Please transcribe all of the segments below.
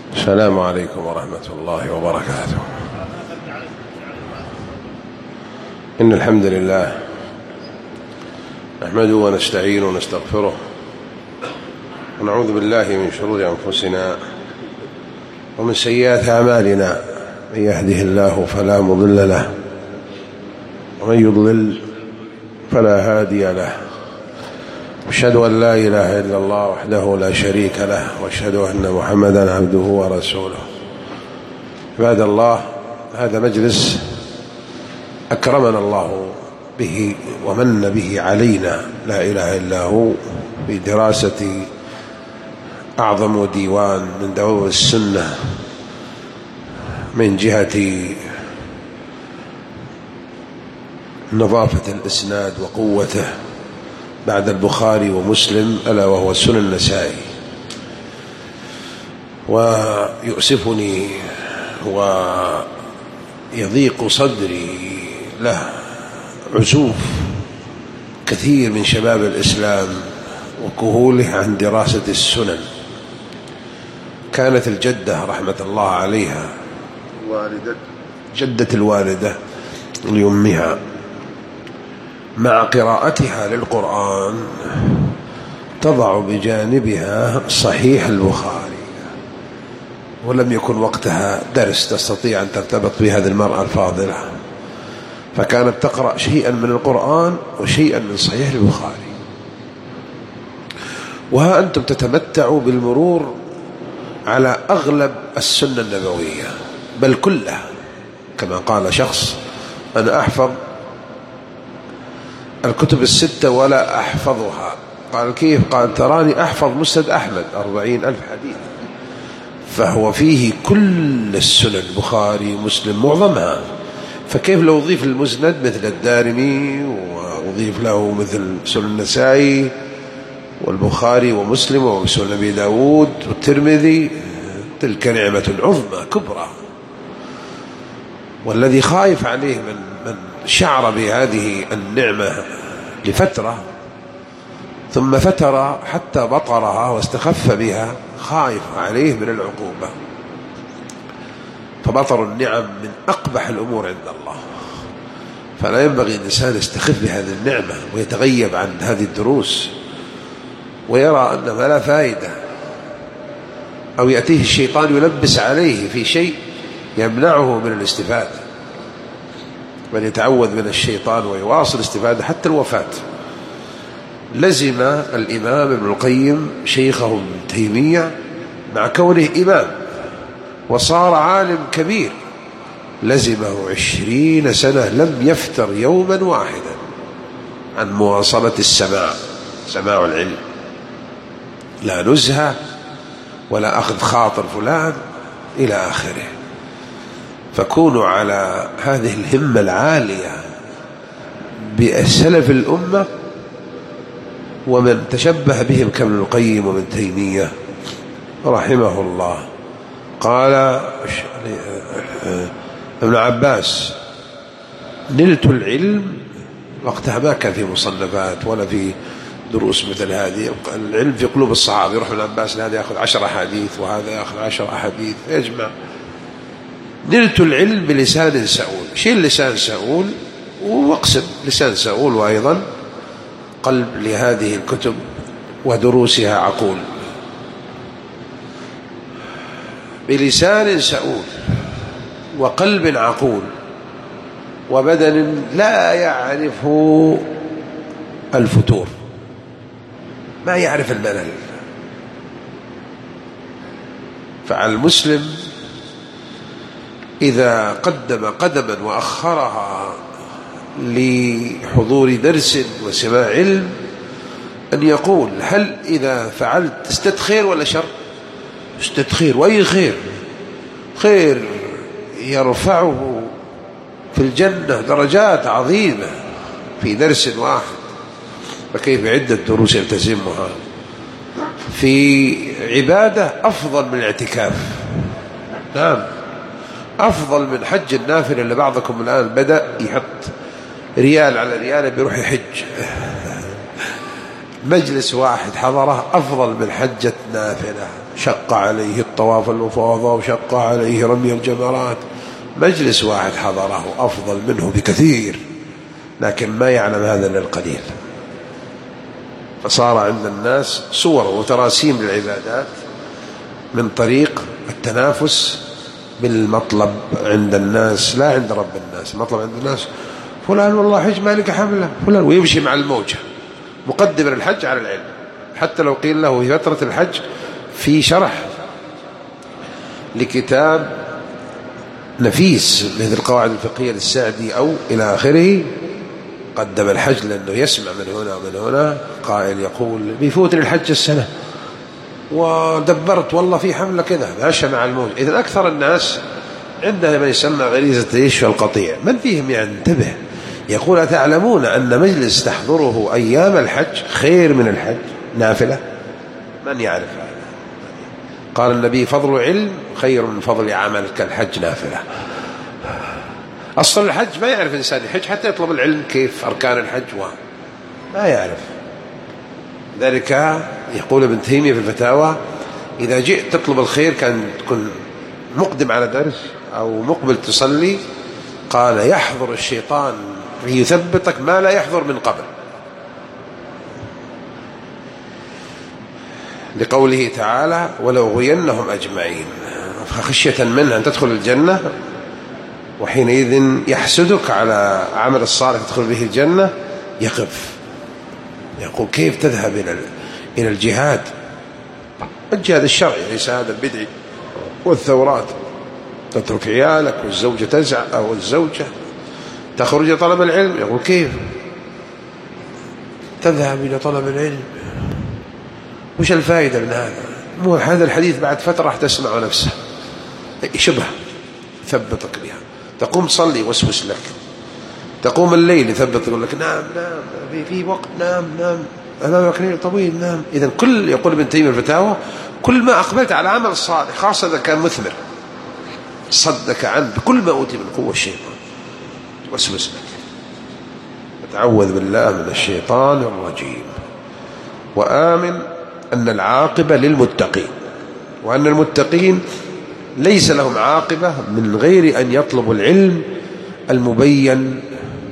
السلام عليكم ورحمة الله وبركاته. إن الحمد لله نحمده ونستعينه ونستغفره ونعوذ بالله من شرور أنفسنا ومن سيئات أعمالنا، من يهده الله فلا مضل له ومن يضلل فلا هادي له، أشهد أن لا إله إلا الله وحده لا شريك له، وأشهد أن محمدا عبده ورسوله. عباد الله، هذا مجلس أكرمنا الله به ومن به علينا لا إله إلا هو بدراسة أعظم ديوان من دواوين السنة من جهة نظافة الإسناد وقوته بعد البخاري ومسلم، ألا وهو سنن النسائي. ويؤسفني ويضيق صدري له عزوف كثير من شباب الإسلام وكهوله عن دراسة السنن. كانت الجدة رحمة الله عليها جدة الوالدة لأمها مع قراءتها للقرآن تضع بجانبها صحيح البخاري، ولم يكن وقتها درس تستطيع أن ترتبط بهذه المرأة الفاضلة، فكانت تقرأ شيئا من القرآن وشيئا من صحيح البخاري. وها أنتم تتمتعوا بالمرور على أغلب السنة النبوية، بل كلها. كما قال شخص: أنا أحفظ الكتب الستة ولا أحفظها. قال: كيف؟ قال: تراني أحفظ مسند أحمد 40,000 حديث، فهو فيه كل السنن، البخاري مسلم معظمها، فكيف لو أضيف المسند مثل الدارمي وأضيف له مثل سنن النسائي والبخاري ومسلم وسنن أبي داود والترمذي؟ تلك نعمة عظمى كبرى. والذي خايف عليه من شعر بهذه النعمة لفترة ثم فتر حتى بطرها واستخف بها، خايف عليه من العقوبة. فبطر النعم من أقبح الأمور عند الله، فلا ينبغي الإنسان يستخف بهذه النعمة ويتغيب عن هذه الدروس ويرى أنها لا فائدة، أو يأتيه الشيطان يلبس عليه في شيء يمنعه من الاستفادة. من يتعوذ من الشيطان ويواصل الاستفادة حتى الوفاة. لزم الإمام ابن القيم شيخه ابن تيمية مع كونه إمام وصار عالم كبير، لزمه 20 سنة لم يفتر يوما واحدا عن مواصلة سماع العلم، لا نزهة ولا أخذ خاطر فلان إلى آخره. فكونوا على هذه الهمة العالية بسلف الأمة ومن تشبه بهم كابن القيم وابن تيمية رحمه الله. قال ابن عباس: نلت العلم، وقتها ما كان في مصنفات ولا في دروس مثل هذه، العلم في قلوب الصحابة. يروح ابن عباس هذا يأخذ 10 أحاديث وهذا يأخذ 10 أحاديث، يجمع. نلت العلم بلسان سؤول. شيل لسان سؤول واقسم لسان سؤول، وأيضا قلب لهذه الكتب ودروسها عقول. بلسان سؤول وقلب عقول وبدن لا يعرف الفتور، ما يعرف الملل. فعلى المسلم إذا قدم قدما وأخرها لحضور درس وسماع علم أن يقول: هل إذا فعلت اشتد خير ولا شر؟ اشتد خير. وأي خير؟ خير يرفعه في الجنة درجات عظيمة في درس واحد، فكيف عدة دروس يلتزمها في عبادة أفضل من الاعتكاف؟ نعم، أفضل من حج النافل اللي بعضكم الآن بدأ يحط ريال على ريال بيروح يحج. مجلس واحد حضره أفضل من حجة نافلة شق عليه الطواف الإفاضة وشق عليه رمي الجمرات. مجلس واحد حضره أفضل منه بكثير، لكن ما يعلم هذا إلا القليل. فصار عند الناس صور وتراسيم للعبادات من طريق التنافس بالمطلب عند الناس لا عند رب الناس. المطلب عند الناس فلان والله حج مالك حمله فلان، ويمشي مع الموجة مقدما الحج على العلم. حتى لو قيل له في فترة الحج في شرح لكتاب نفيس مثل القواعد الفقهية للسعدي أو إلى آخره، قدم الحج لأنه يسمع من هنا ومن هنا قائل يقول بيفوتني الحج السنة ودبرت والله في حملة كذا، ماشى مع الموج. إذن أكثر الناس عندها ما يسمى غريزة التيش والقطيع. من فيهم ينتبه يقول أتعلمون أن مجلس تحضره أيام الحج خير من الحج نافلة؟ من يعرف هذا؟ قال النبي فضل علم خير من فضل عمل كالحج نافلة. أصل الحج ما يعرف إنسان يحج حتى يطلب العلم كيف أركان الحج ما يعرف. ذلك يقول ابن تيمية في الفتاوى إذا جئت تطلب الخير كان تكون مقدم على درس أو مقبل تصلي، قال يحضر الشيطان يثبتك ما لا يحضر من قبل، لقوله تعالى ولو غوينهم أجمعين، خشية منها أن تدخل الجنة وحينئذ يحسدك على عمل الصالح تدخل به الجنة. يقف يقول كيف تذهب إلى الجهاد الشرعي ليس هذا البدعي والثورات، تترك عيالك والزوجة تزعل أو الزوجة تخرج طلب العلم. يقول كيف تذهب إلى طلب العلم؟ وش الفائدة من هذا؟ مو هذا الحديث بعد فترة راح تسمع نفسه شبه ثبتك بها. تقوم تصلي وسوس لك، تقوم الليل يثبت يقول لك نام في وقت نام أمامك ليل طويل نام. إذن كل يقول ابن تيمية الفتاوى كل ما أقبلت على عمل الصالح خاصة إذا كان مثمر صدك عنه بكل ما أوتي من قوة الشيطان وسوس لك. فتعوذ بالله من الشيطان الرجيم. وآمن أن العاقبة للمتقين، وأن المتقين ليس لهم عاقبة من غير أن يطلبوا العلم المبين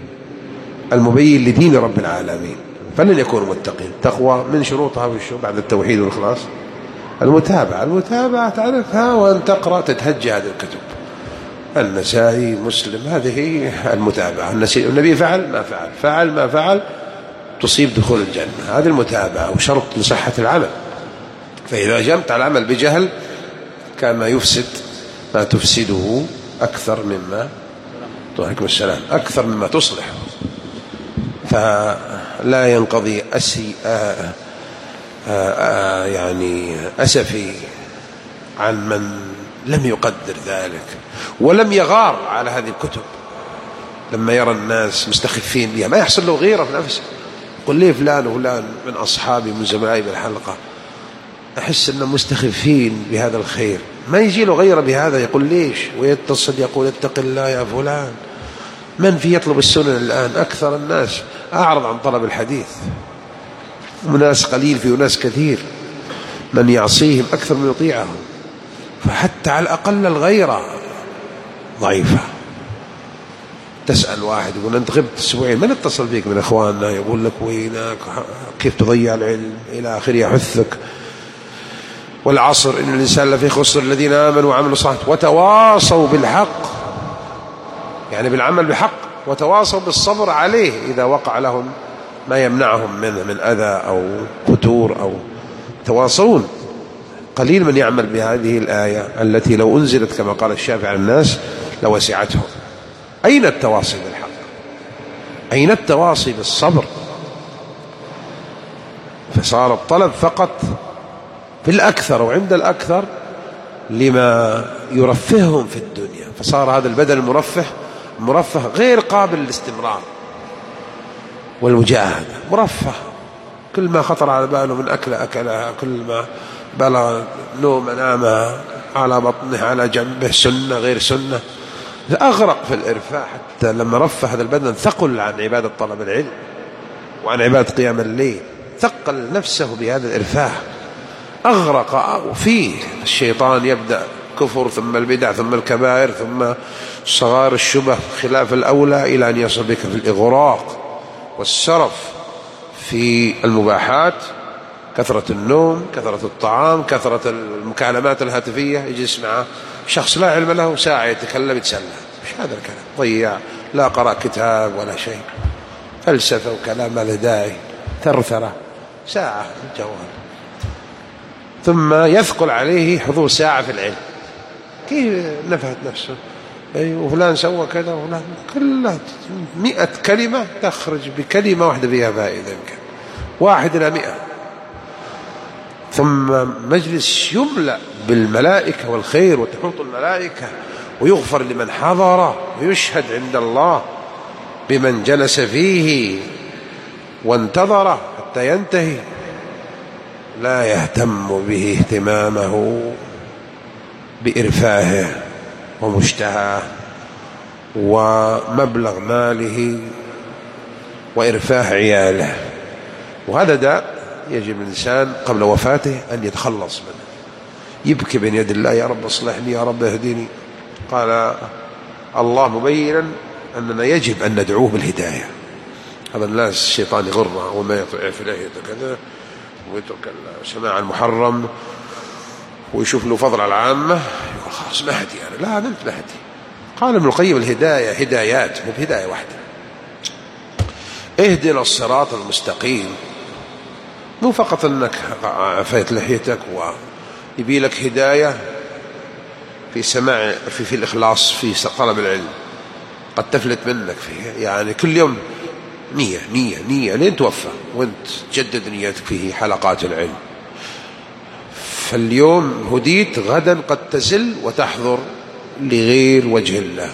لدين رب العالمين، فلن يكونوا متقين. تقوى من شروطها بعد التوحيد والإخلاص المتابعة تعرفها وأن تقرأ تتهجى هذه الكتب النسائي مسلم، هذه المتابعة. النبي فعل ما فعل تصيب دخول الجنة، هذه المتابعة وشرط لصحة العمل. فإذا جمت على العمل بجهل كان ما تفسده أكثر مما تصلح. فلا ينقضي أسفي عن من لم يقدر ذلك ولم يغار على هذه الكتب. لما يرى الناس مستخفين بها ما يحصل له غيرة في نفسه، يقول لي فلان وفلان من أصحابي من زملائي بالحلقة أحس أنهم مستخفين بهذا الخير، ما يجي له غيره بهذا يقول ليش، ويتصل يقول اتق الله يا فلان. من في يطلب السنن الآن؟ أكثر الناس أعرض عن طلب الحديث، وناس قليل في وناس كثير، من يعصيهم أكثر من يطيعهم. فحتى على الأقل الغيرة ضعيفة. تسأل واحد يقول أنت غبت أسبوعين، من اتصل بك من أخواننا يقول لك وينك كيف تضيع العلم إلى آخره، يحثك. والعصر إن الإنسان لفي خسر الذين آمنوا وعملوا الصالحات وتواصوا بالحق، يعني بالعمل بحق، وتواصوا بالصبر عليه إذا وقع لهم ما يمنعهم منه من أذى أو فتور أو تواصون. قليل من يعمل بهذه الآية التي لو أنزلت كما قال الشافعي على الناس لوسعتهم. أين التواصي بالحق؟ أين التواصي بالصبر؟ فصار الطلب فقط في الأكثر وعند الأكثر لما يرفههم في الدنيا، فصار هذا البدن مرفه غير قابل للاستمرار والمجاهدة. مرفه كل ما خطر على باله من أكلها، كل ما بلغ نوم نامها على بطنه على جنبه، سنة غير سنة، أغرق في الإرفاع. حتى لما رفه هذا البدن ثقل عن عبادة طلب العلم وعن عبادة قيام الليل ثقل نفسه بهذا الإرفاه، أغرق فيه. الشيطان يبدأ كفر ثم البدع ثم الكبائر ثم صغار الشبه خلاف الأولى، إلى أن يصل بك في الإغراق والسرف في المباحات، كثرة النوم، كثرة الطعام، كثرة المكالمات الهاتفية. يجلس مع شخص لا علم له ساعة يتكلم يتسلى، مش هذا الكلام، ضيع، لا قرأ كتاب ولا شيء، فلسفة وكلام ما له داعي، ثرثرة ساعة الجوال، ثم يثقل عليه حضور ساعة في العلم. كيف نفهت نفسه؟ وفلان سوى كذا وفلان، كلها 100 كلمة تخرج بكلمة واحدة فيها فائدة، يمكن 1 إلى 100. ثم مجلس يملأ بالملائكة والخير وتحوط الملائكة، ويغفر لمن حضر، ويشهد عند الله بمن جلس فيه وانتظره حتى ينتهي، لا يهتم به اهتمامه بإرفاهه ومشتهاه ومبلغ ماله وإرفاه عياله. وهذا داء يجب الإنسان قبل وفاته أن يتخلص منه، يبكي بين يد الله: يا رب اصلحني، يا رب اهدني. قال الله مبينا أننا يجب أن ندعوه بالهداية. هذا الناس الشيطان يغره وما يطيع في لهيته كذا، ويترك سماع المحرم ويشوف له فضل على العامة، يقول خلاص مهدي أنا. لا، أنت مهدي. قال ابن القيم: الهداية هدايات، مو بهداية واحدة. اهدنا الصراط المستقيم، مو فقط أنك عفيت لحيتك ويبي لك هداية في سماع في الإخلاص في طلب العلم، قد تفلت منك فيه، يعني كل يوم نية لين توفى وانت تجدد نيتك فيه حلقات العلم. فاليوم هديت، غدا قد تزل وتحضر لغير وجه الله،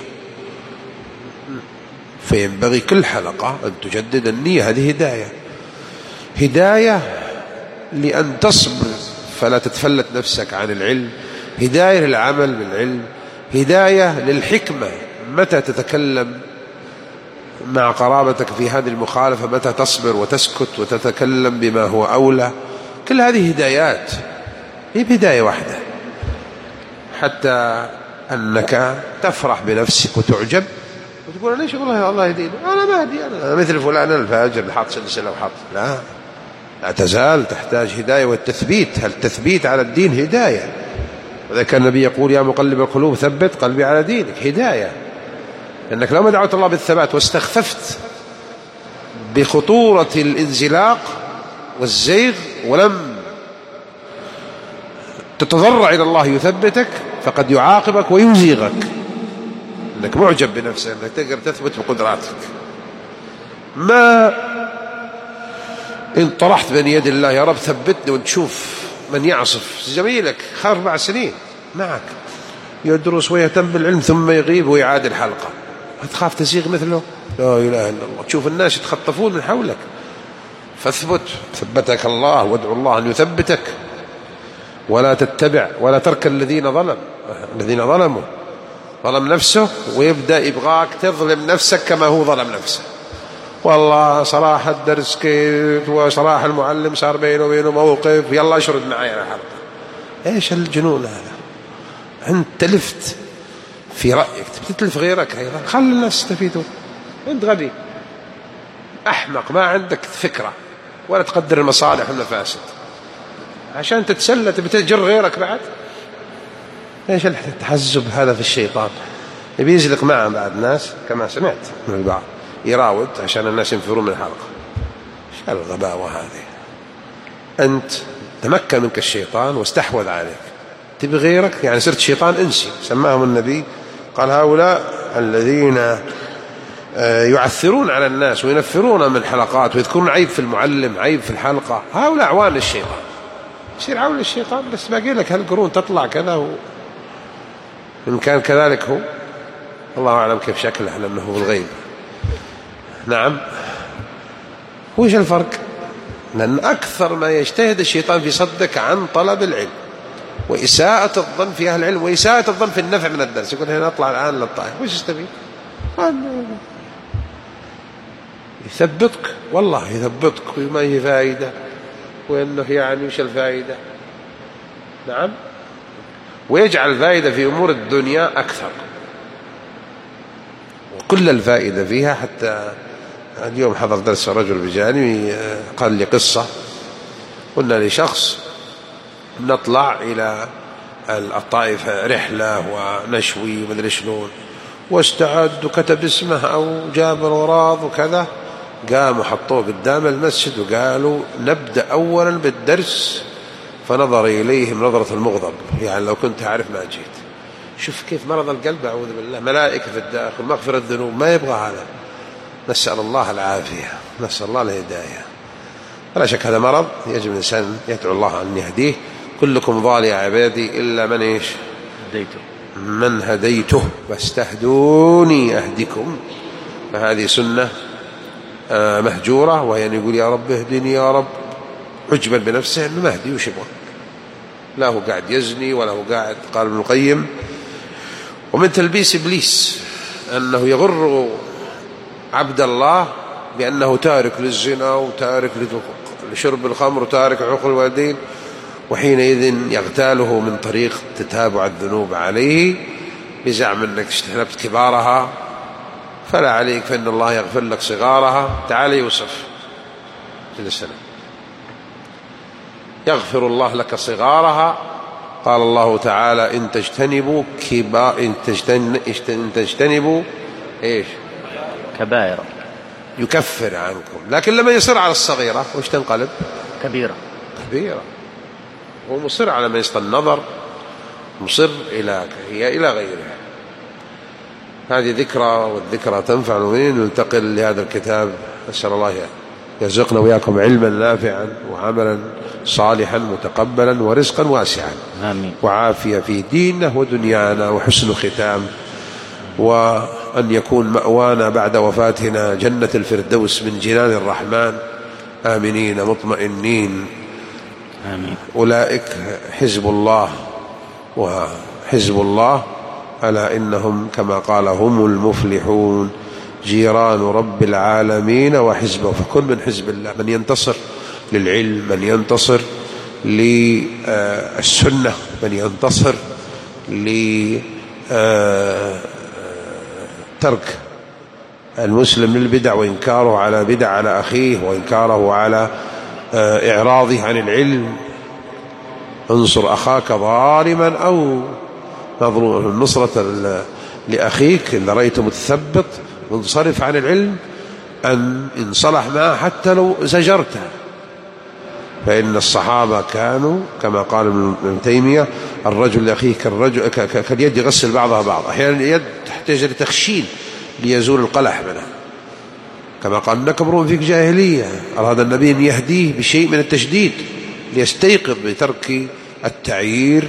فينبغي كل حلقة أن تجدد النية. هذه هداية لأن تصبر فلا تتفلت نفسك عن العلم، هداية للعمل بالعلم، هداية للحكمة متى تتكلم مع قرابتك في هذه المخالفة، متى تصبر وتسكت وتتكلم بما هو أولى. كل هذه هدايات، هي بهداية واحدة، حتى أنك تفرح بنفسك وتعجب وتقول: ليش والله الله يهديني، أنا ما أهدي، أنا مثل فلان الفاجر اللي حاط سلسلة وحاط. لا تزال تحتاج هداية والتثبيت. التثبيت على الدين هداية، وإذا كان النبي يقول: يا مقلب القلوب ثبت قلبي على دينك، هداية. لأنك لو ما دعوت الله بالثبات واستخففت بخطورة الانزلاق والزيغ ولم تتضرع إلى الله يثبتك، فقد يعاقبك ويزيغك، أنك معجب بنفسك، أنك تقدر تثبت بقدراتك. ما إن طرحت بين يد الله: يا رب ثبتني، وتشوف من يعصف زميلك 4 سنين معك يدرس ويهتم بالعلم ثم يغيب ويعاد الحلقة، هتخاف تزيغ مثله؟ لا إله إلا الله. تشوف الناس يتخطفون من حولك، فاثبت، ثبتك الله، وادعو الله أن يثبتك، ولا تتبع ولا ترك الذين ظلموا، ظلم نفسه ويبدأ يبغاك تظلم نفسك كما هو ظلم نفسه. والله صراحة الدرس كيف، وصراحة المعلم صار بينه وبينه موقف، يلا اشرد معي على حلقة. ايش الجنون هذا؟ انت تلفت في رأيك، تتلف غيرك أيضا. خلي الناس يستفيدون. انت غبي أحمق، ما عندك فكرة ولا تقدر المصالح والمفاسد، عشان تتسلى تبتجر غيرك بعد. ايش التحزب هذا في الشيطان؟ يبي يزلق معه بعد ناس كما سمعت من البعض، يراود عشان الناس ينفرون من الحلقة. ايش الغباوة هذه؟ أنت تمكن منك الشيطان واستحوذ عليك، تبي غيرك، يعني صرت شيطان إنسي. سماهم النبي، قال: هؤلاء الذين يعثرون على الناس وينفرون من الحلقات ويذكرون عيب في المعلم، عيب في الحلقة، هؤلاء أعوان الشيطان. يصير عون الشيطان. بس باقي لك هالقرون تطلع كذا، إن كان كذلك هو، الله أعلم كيف شكله لأنه هو الغيب. نعم. وش الفرق؟ لأن أكثر ما يجتهد الشيطان في صدك عن طلب العلم وإساءة الظن في أهل العلم وإساءة الظن في النفع من الدرس. يقول: هنا أطلع الآن للطائف، وش استفيد؟ يثبتك، والله يثبتك وما هي فائدة. وأنه يعني وش الفائدة؟ نعم، ويجعل الفائدة في أمور الدنيا أكثر، وكل الفائدة فيها. حتى اليوم حضر درس رجل بجانبي قال لي قصة، قلنا لشخص نطلع إلى الطائف رحلة ونشوي ومدري شلون، واستعد وكتب اسمه أو جاب الأوراق وكذا، قاموا حطوه قدام المسجد وقالوا نبدأ أولا بالدرس، فنظر إليهم نظرة المغضب، يعني لو كنت أعرف ما جيت. شوف كيف مرض القلب، أعوذ بالله، ملائكة في الداخل، مغفرة الذنوب، ما يبغى هذا. نسأل الله العافية، نسأل الله الهداية. ولا شك هذا مرض يجب الإنسان يدعو الله أن يهديه. كلكم ضال يا عبادي إلا من إيش؟ هديته، من هديته فاستهدوني أهدكم. فهذه سنة مهجورة، وهي أن يقول يا رب اهدني يا رب، عجبا بنفسه أنه مهدي وش يبغى، لا هو قاعد يزني ولا هو قاعد. قال ابن القيم ومن تلبيس إبليس أنه يغر عبد الله بأنه تارك للزنا وتارك لشرب الخمر وتارك عقوق الوالدين، وحينئذ يغتاله من طريق تتابع الذنوب عليه بزعم أنك اجتنبت كبارها فلا عليك، فإن الله يغفر لك صغارها. تعال يوسف جل السلام، يغفر الله لك صغارها. قال الله تعالى إن تجتنبوا إن تجتنبوا إيش؟ كبائر يكفر عنكم. لكن لما يصر على الصغيرة وش تنقلب؟ كبيرة. هو مصر على ما يسطى النظر، مصر هي إلى غيرها. هذه ذكرى، والذكرى تنفع المؤمنين. ننتقل لهذا الكتاب، أسأل الله يرزقنا وياكم علما نافعا وعملا صالحا متقبلا ورزقا واسعا، آمين، وعافية في ديننا ودنيانا وحسن ختام، وأن يكون مأوانا بعد وفاتنا جنة الفردوس من جنان الرحمن آمنين مطمئنين. آمين. أولئك حزب الله، وحزب الله ألا إنهم كما قال هم المفلحون جيران رب العالمين وحزبه. فكن من حزب الله، من ينتصر للعلم، من ينتصر للسنة، من ينتصر لترك المسلم للبدع وإنكاره على بدع على أخيه، وإنكاره على إعراضه عن العلم. انصر أخاك ظالما أو مظلوما. النصرة لأخيك إذا رأيته متثبط منصرف عن العلم أن صلح معه حتى لو زجرته. فإن الصحابة كانوا كما قال ابن تيمية الرجل لأخيه كاليد يغسل بعضها بعض. أحيانا اليد تحتاج لتخشين ليزول القلح منها، كما قال إنك امرؤ فيك جاهلية. أراد النبي أن يهديه بشيء من التشديد ليستيقظ بترك التعيير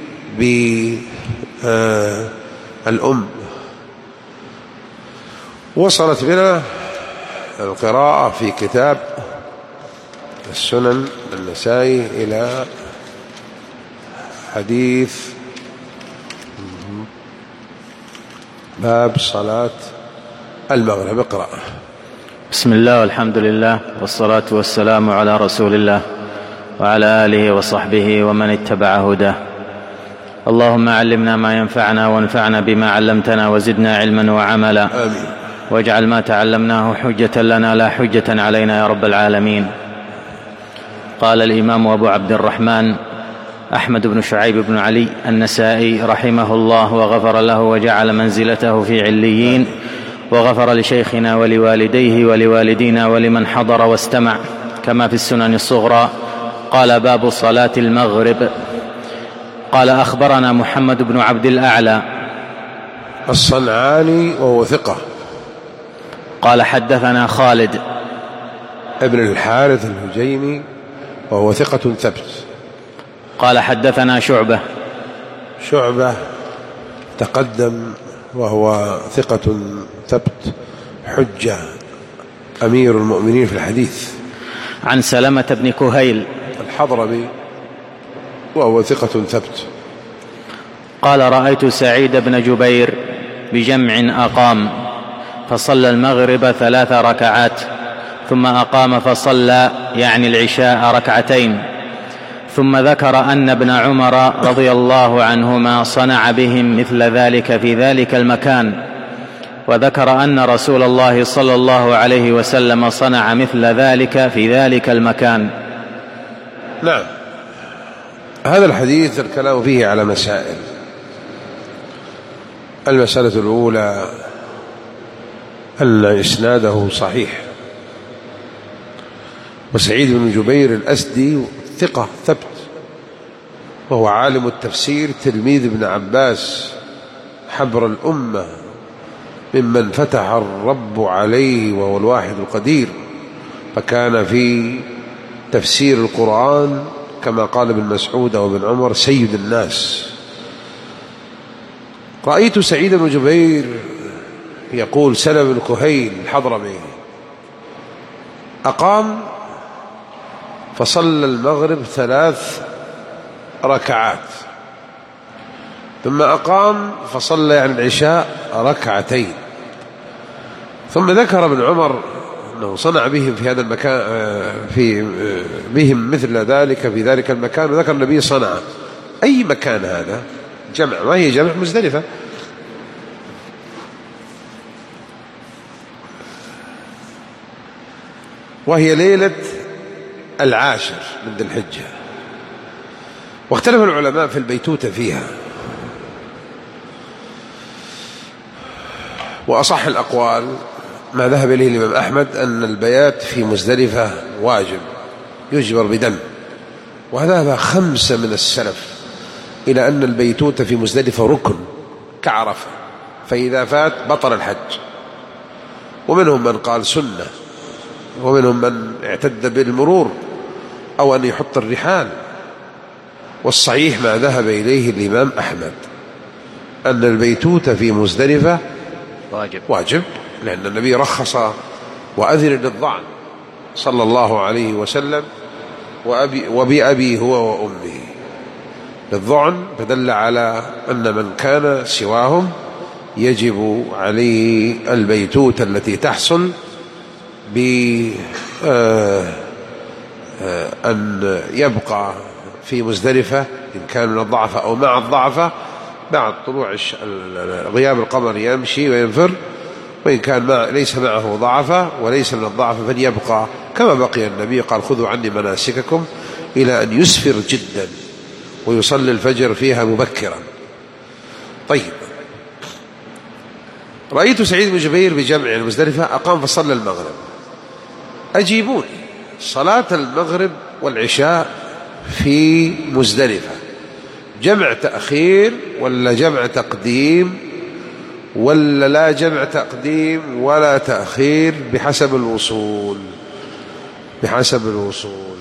بالأم. وصلت بنا القراءة في كتاب السنن النسائي إلى حديث باب صلاة المغرب. اقرأ. بسم الله والحمد لله والصلاة والسلام على رسول الله وعلى آله وصحبه ومن اتبع هداه. اللهم علمنا ما ينفعنا وانفعنا بما علمتنا وزدنا علما وعملا. آمين. واجعل ما تعلمناه حجة لنا لا حجة علينا يا رب العالمين. قال الإمام أبو عبد الرحمن أحمد بن شعيب بن علي النسائي رحمه الله وغفر له وجعل منزلته في عليين، وغفر لشيخنا ولوالديه ولوالدينا ولمن حضر واستمع، كما في السنن الصغرى. قال باب صلاة المغرب. قال أخبرنا محمد بن عبد الأعلى الصنعاني وهو ثقة. قال حدثنا خالد ابن الحارث الهجيمي وهو ثقة ثبت. قال حدثنا شعبة تقدم وهو ثقة ثبت حجة أمير المؤمنين في الحديث. عن سلمة بن كهيل الحضرمي وهو ثقة ثبت. قال رأيت سعيد بن جبير بجمع أقام فصلى المغرب 3 ركعات ثم أقام فصلى يعني العشاء ركعتين، ثم ذكر أن ابن عمر رضي الله عنهما صنع بهم مثل ذلك في ذلك المكان، وذكر أن رسول الله صلى الله عليه وسلم صنع مثل ذلك في ذلك المكان. نعم، هذا الحديث الكلام فيه على مسائل. المسألة الأولى أن إسناده صحيح، وسعيد بن جبير الأسدي ثقة ثبت، وهو عالم التفسير تلميذ ابن عباس حبر الأمة، ممن فتح الرب عليه وهو الواحد القدير، فكان في تفسير القرآن كما قال ابن مسعود أو ابن عمر سيد الناس. رأيت سعيد بن جبير يقول سلم الكهيل الحضرمي أقام فصلى المغرب 3 ركعات، ثم أقام فصلى يعني العشاء 2 ركعتين، ثم ذكر ابن عمر أنه صنع بهم في هذا المكان بهم مثل ذلك في ذلك المكان، وذكر النبي صنع. أي مكان هذا؟ جمع، ما هي جمع مزدلفة. وهي ليلة 10 من ذي الحجة، واختلف العلماء في البيتوتة فيها، وأصح الأقوال ما ذهب إليه الإمام أحمد أن البيات في مزدلفة واجب يجبر بدم، وذهب 5 من السلف إلى أن البيتوتة في مزدلفة ركن كعرفة، فإذا فات بطل الحج. ومنهم من قال سنة، ومنهم من اعتد بالمرور أو أن يحط الرحال. والصحيح ما ذهب إليه الإمام أحمد أن البيتوتة في مزدلفة واجب، لأن النبي رخص وأذن للضعن صلى الله عليه وسلم وبأبي هو وأمه للضعن، فدل على أن من كان سواهم يجب عليه البيتوتة التي تحصل بأن يبقى في مزدلفة إن كان من الضعفة أو مع الضعفة بعد طلوع غياب القمر يمشي وينفر، وإن كان ليس معه ضعفة وليس من الضعفة فليبقى كما بقي النبي، قال خذوا عني مناسككم، إلى أن يسفر جدا ويصلي الفجر فيها مبكرا. طيب، رأيت سعيد بن جبير بجمع المزدلفة أقام فصلى المغرب. أجيبوني، صلاة المغرب والعشاء في مزدلفة جمع تأخير ولا جمع تقديم ولا لا جمع تقديم ولا تأخير؟ بحسب الوصول، بحسب الوصول،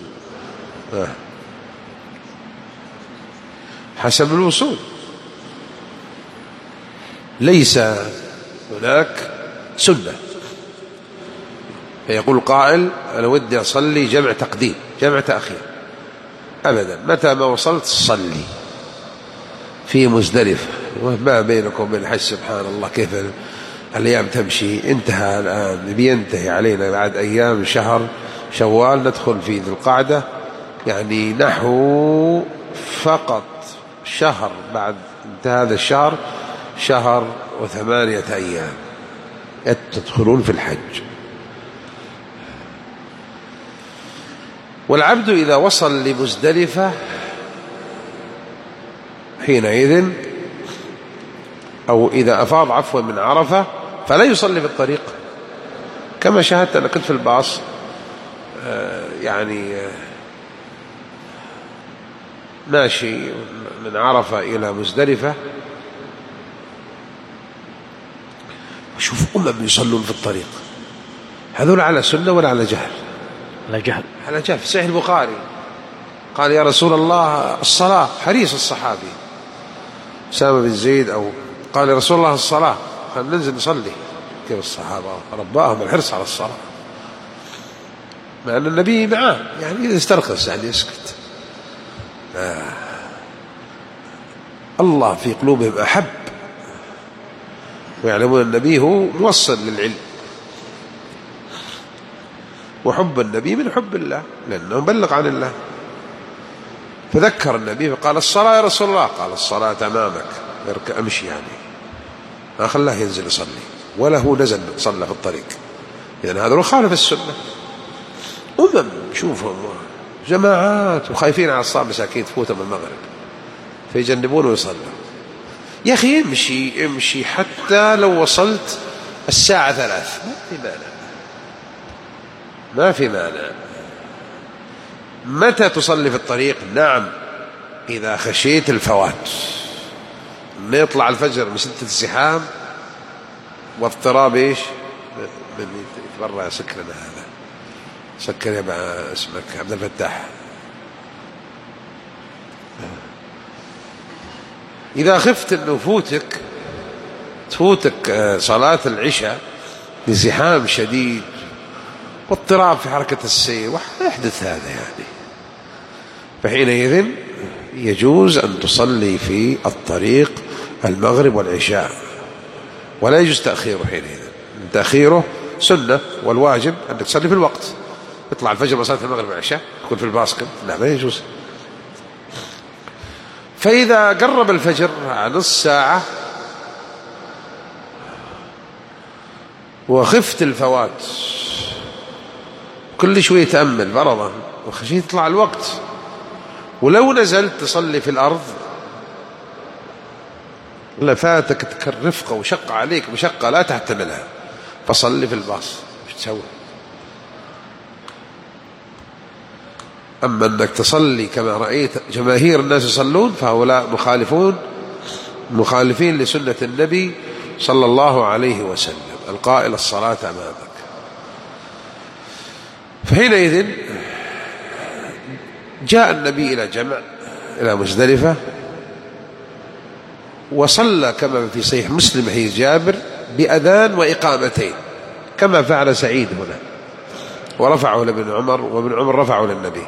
حسب الوصول. ليس هناك سنة فيقول قائل أنا ودي أصلي جمع تقديم جمع تأخير، أبدا، متى ما وصلت صلي في مزدلفة. وما بينكم وبين الحج سبحان الله كيف الأيام تمشي. انتهى الآن، بينتهي علينا بعد أيام شهر شوال ندخل في ذي القعدة، يعني نحو فقط شهر بعد انتهى هذا الشهر، شهر و8 أيام تدخلون في الحج. والعبد إذا وصل لمزدلفة حينئذ أو إذا أفاض عفوا من عرفة فلا يصلي في الطريق، كما شاهدت أنا كنت في الباص يعني ماشي من عرفة إلى مزدلفة، وشوف يصلون في الطريق، هذول على سنة ولا على جهل؟ على جهل. على جهل. في صحيح البخاري قال يا رسول الله الصلاة، حريص الصحابي أسامة بن زيد أو قال يا رسول الله الصلاة، قال ننزل نصلي. كيف الصحابة رباهم الحرص على الصلاة، مع أن النبي معاه يعني يسترخص يعني يسكت. الله في قلوبهم أحب، ويعلمون النبي هو موصل للعلم. وحب النبي من حب الله لأنه مبلغ عن الله. فذكر النبي فقال الصلاة يا رسول الله، قال الصلاة أمامك، أمشي يعني، ما خلاه ينزل يصلي ولا هو نزل صلى في الطريق. إذن هذا خالف السنة. شوفهم جماعات وخايفين على الصلاة مساكين تفوتهم المغرب فيجنبونه ويصلوا. يا أخي امشي حتى لو وصلت الساعة 3 ما في مانع. متى تصلي في الطريق؟ نعم إذا خشيت الفوات، ما يطلع الفجر من 6 الزحام واضطراب من يتبرع. سكرنا هذا، سكر يا اسمك عبد الفتاح. إذا خفت أنه تفوتك صلاة العشاء بزحام شديد واضطراب في حركة السير ويحدث هذا يعني، فحينئذ يجوز أن تصلي في الطريق المغرب والعشاء ولا يجوز تأخيره. حينئذ تأخيره سنة، والواجب أنك تصلي في الوقت. يطلع الفجر وصلاة المغرب والعشاء يكون في الباسكت، لا ما يجوز. فإذا قرب الفجر نص ساعة وخفت الفوات كل شوية تأمل فرضا وخشيت يطلع الوقت، ولو نزلت تصلي في الأرض لفاتك تلك الرفقة وشق عليك مشقة لا تحتملها، فصلي في الباص. ايش تسوي؟ أما أنك تصلي كما رأيت جماهير الناس يصلون فهؤلاء مخالفين لسنة النبي صلى الله عليه وسلم القائل الصلاة أمامك. فحينئذ جاء النبي إلى جمع إلى مزدلفة وصلى كما في صحيح مسلم حديث جابر بأذان وإقامتين كما فعل سعيد هنا، ورفعه لابن عمر وابن عمر رفعه للنبي.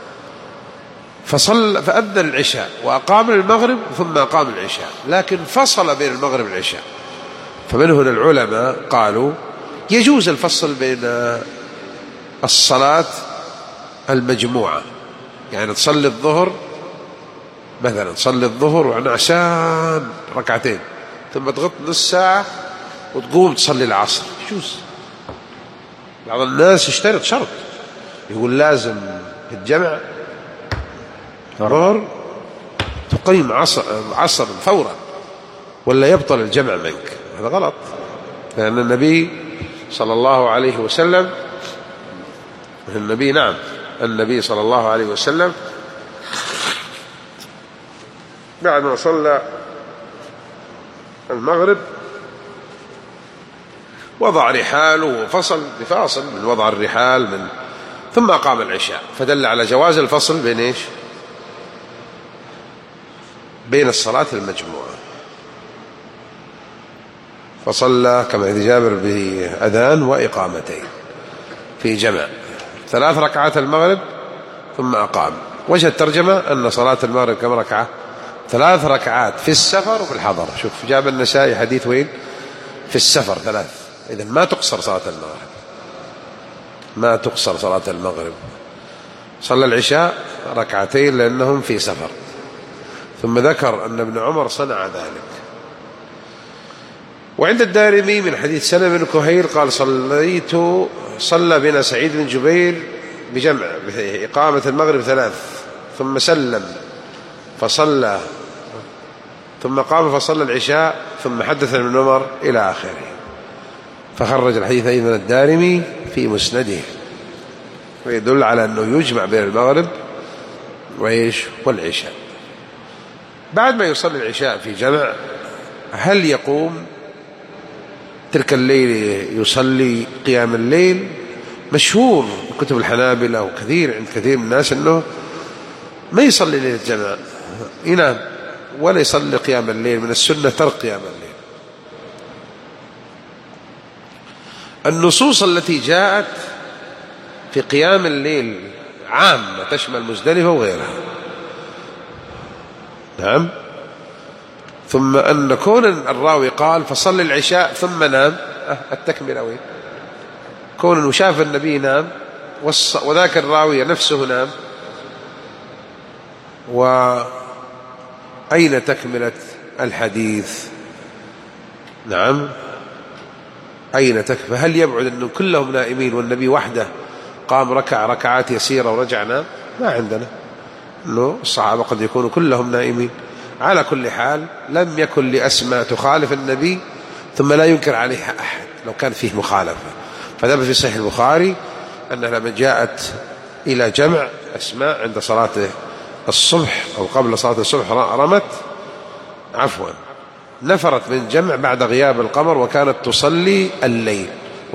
فأذن العشاء وأقام المغرب ثم أقام العشاء، لكن فصل بين المغرب والعشاء. فمن هنا العلماء قالوا يجوز الفصل بين الصلاة المجموعة، يعني تصلي الظهر مثلا، تصلي الظهر وعنعشان ركعتين ثم تغط نص ساعة وتقوم تصلي العصر، يجوز. بعض الناس يشترط شرط يقول لازم في الجمع ظهر تقيم عصر فورا ولا يبطل الجمع منك. هذا غلط، لأن النبي صلى الله عليه وسلم النبي صلى الله عليه وسلم بعد ما صلى المغرب وضع رحاله وفصل بفاصل من وضع الرحال ثم قام العشاء، فدل على جواز الفصل بين بين الصلاة المجموعة. فصلى كما في جابر بأذان وإقامتين في جمع 3 ركعات المغرب ثم أقام. وجه الترجمة أن صلاة المغرب كم ركعة؟ 3 ركعات في السفر وفي الحضر. شوف جاب النسائي حديث وين؟ في السفر 3. إذن ما تقصر صلاة المغرب، صلى العشاء 2 ركعتين لأنهم في سفر. ثم ذكر أن ابن عمر صنع ذلك. وعند الدارمي من حديث سلمة بن كهيل قال صلى بنا سعيد بن جبير بجمع بإقامة المغرب 3 ثم سلم فصلى ثم قام فصلى العشاء ثم حدث ابن عمر إلى آخره. فخرج الحديث أيضا الدارمي في مسنده، ويدل على أنه يجمع بين المغرب والعشاء. بعد ما يصلي العشاء في جمع هل يقوم تلك الليل يصلي قيام الليل؟ مشهور كتب الحنابلة وكثير عند كثير من الناس أنه ما يصلي ليلة الجمع، ينام ولا يصلي قيام الليل، من السنة ترك قيام الليل. النصوص التي جاءت في قيام الليل عامة تشمل مزدلفة وغيرها. نعم. ثم أن كون الراوي قال فصلي العشاء ثم نام، التكملة وين؟ كون أنه شاف النبي نام وذاك الراوي نفسه نام. وأين تكملة الحديث؟ نعم، أين تكفى؟ هل يبعد أنه كلهم نائمين والنبي وحده قام ركع ركعات يسيرة ورجع نام؟ ما عندنا أنه الصحابة قد يكونوا كلهم نائمين. على كل حال لم يكن لأسماء تخالف النبي ثم لا ينكر عليها أحد لو كان فيه مخالفة. فثبت في صحيح البخاري أنها لما جاءت إلى جمع أسماء عند صلاة الصبح أو قبل صلاة الصبح نفرت من جمع بعد غياب القمر، وكانت تصلي الليل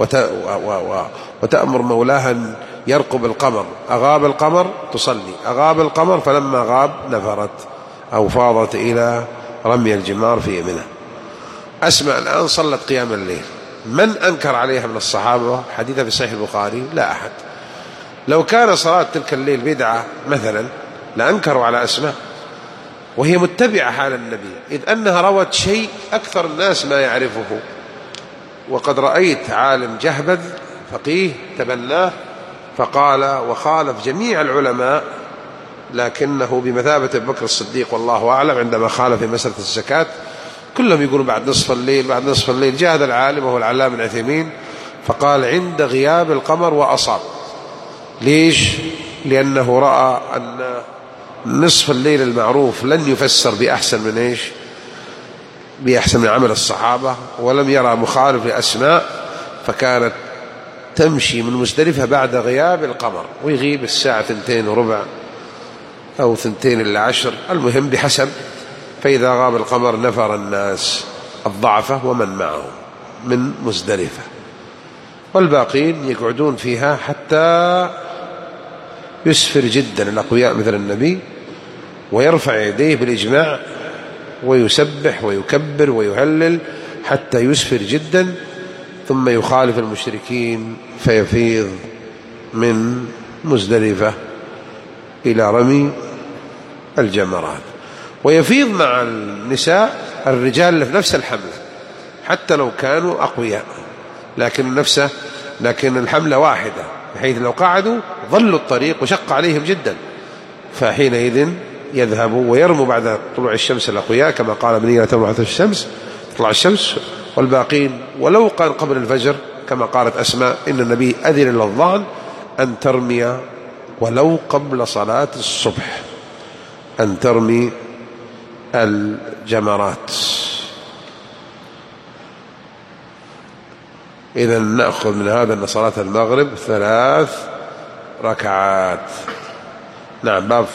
وتأمر مولاها أن يرقب القمر. أغاب القمر تصلي، أغاب القمر فلما غاب نفرت أو فاضت إلى رمي الجمار في يمنه. أسماء الآن صلت قيام الليل، من أنكر عليها من الصحابة؟ حديث في صحيح البخاري لا أحد. لو كان صلاة تلك الليل بدعة مثلا لأنكروا على أسماء، وهي متبعة حال النبي، إذ أنها روت شيء أكثر الناس ما يعرفه. وقد رأيت عالم جهبذ فقيه تبناه فقال وخالف جميع العلماء، لكنه بمثابة أبي بكر الصديق والله أعلم عندما خالف في مسألة الزكاة. كلهم يقولون بعد نصف الليل بعد نصف الليل. جاء هذا العالم وهو العلامة ابن عثيمين فقال عند غياب القمر وأصاب. ليش؟ لأنه رأى أن نصف الليل المعروف لن يفسر بأحسن من إيش؟ بأحسن من عمل الصحابة، ولم يرى مخالف لأسماء، فكانت تمشي من مزدلفة بعد غياب القمر، ويغيب الساعة 2:15 أو 2:10 المهم بحسب. فإذا غاب القمر نفر الناس الضعفة ومن معهم من مزدلفة، والباقين يقعدون فيها حتى يسفر جدا الأقوياء مثل النبي، ويرفع يديه بالإجماع ويسبح ويكبر ويهلل حتى يسفر جدا، ثم يخالف المشركين فيفيض من مزدلفة إلى رمي الجمرات. ويفيض مع النساء الرجال اللي في نفس الحملة حتى لو كانوا أقوياء، لكن الحملة واحدة، بحيث لو قعدوا ظلوا الطريق وشق عليهم جدا، فحينئذ يذهبوا ويرموا بعد طلوع الشمس الأقوياء كما قال بني لا ترموا حتى الشمس تطلع الشمس، والباقين ولو كان قبل الفجر كما قالت أسماء إن النبي أذن للظان أن ترمي ولو قبل صلاة الصبح، أن ترمي الجمرات. إذن نأخذ من هذا أن صلاة المغرب 3 ركعات. نعم. باب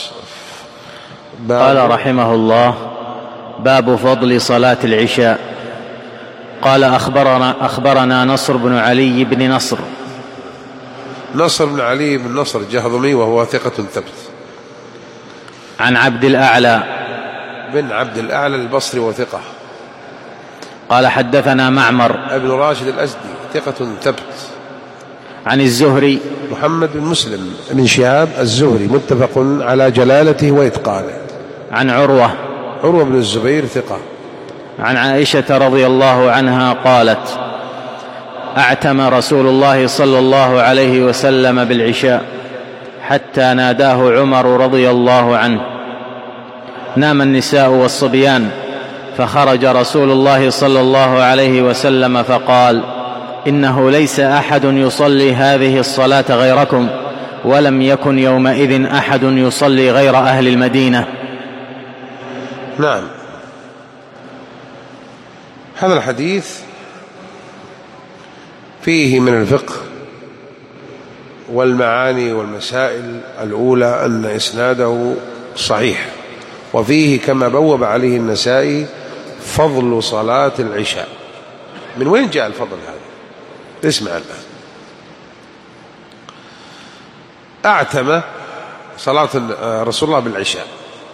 قال رحمه الله: باب فضل صلاة العشاء. قال أخبرنا نصر بن علي بن نصر. نصر بن علي بن نصر الجهضمي وهو ثقة ثبت. عن عبد الأعلى بن عبد الأعلى البصري وثقة. قال حدثنا معمر ابن راشد الأزدي ثقة ثبت. عن الزهري محمد بن مسلم بن شهاب الزهري متفق على جلالته وإتقانه. عن عروة بن الزبير ثقة. عن عائشة رضي الله عنها قالت: أعتم رسول الله صلى الله عليه وسلم بالعشاء حتى ناداه عمر رضي الله عنه. نام النساء والصبيان، فخرج رسول الله صلى الله عليه وسلم فقال: إنه ليس أحد يصلي هذه الصلاة غيركم، ولم يكن يومئذ أحد يصلي غير أهل المدينة. نعم. هذا الحديث فيه من الفقه والمعاني والمسائل الأولى أن إسناده صحيح، وفيه كما بوب عليه النسائي فضل صلاة العشاء. من وين جاء الفضل هذا؟ اسمع الآن. أعتم صلاة رسول الله بالعشاء،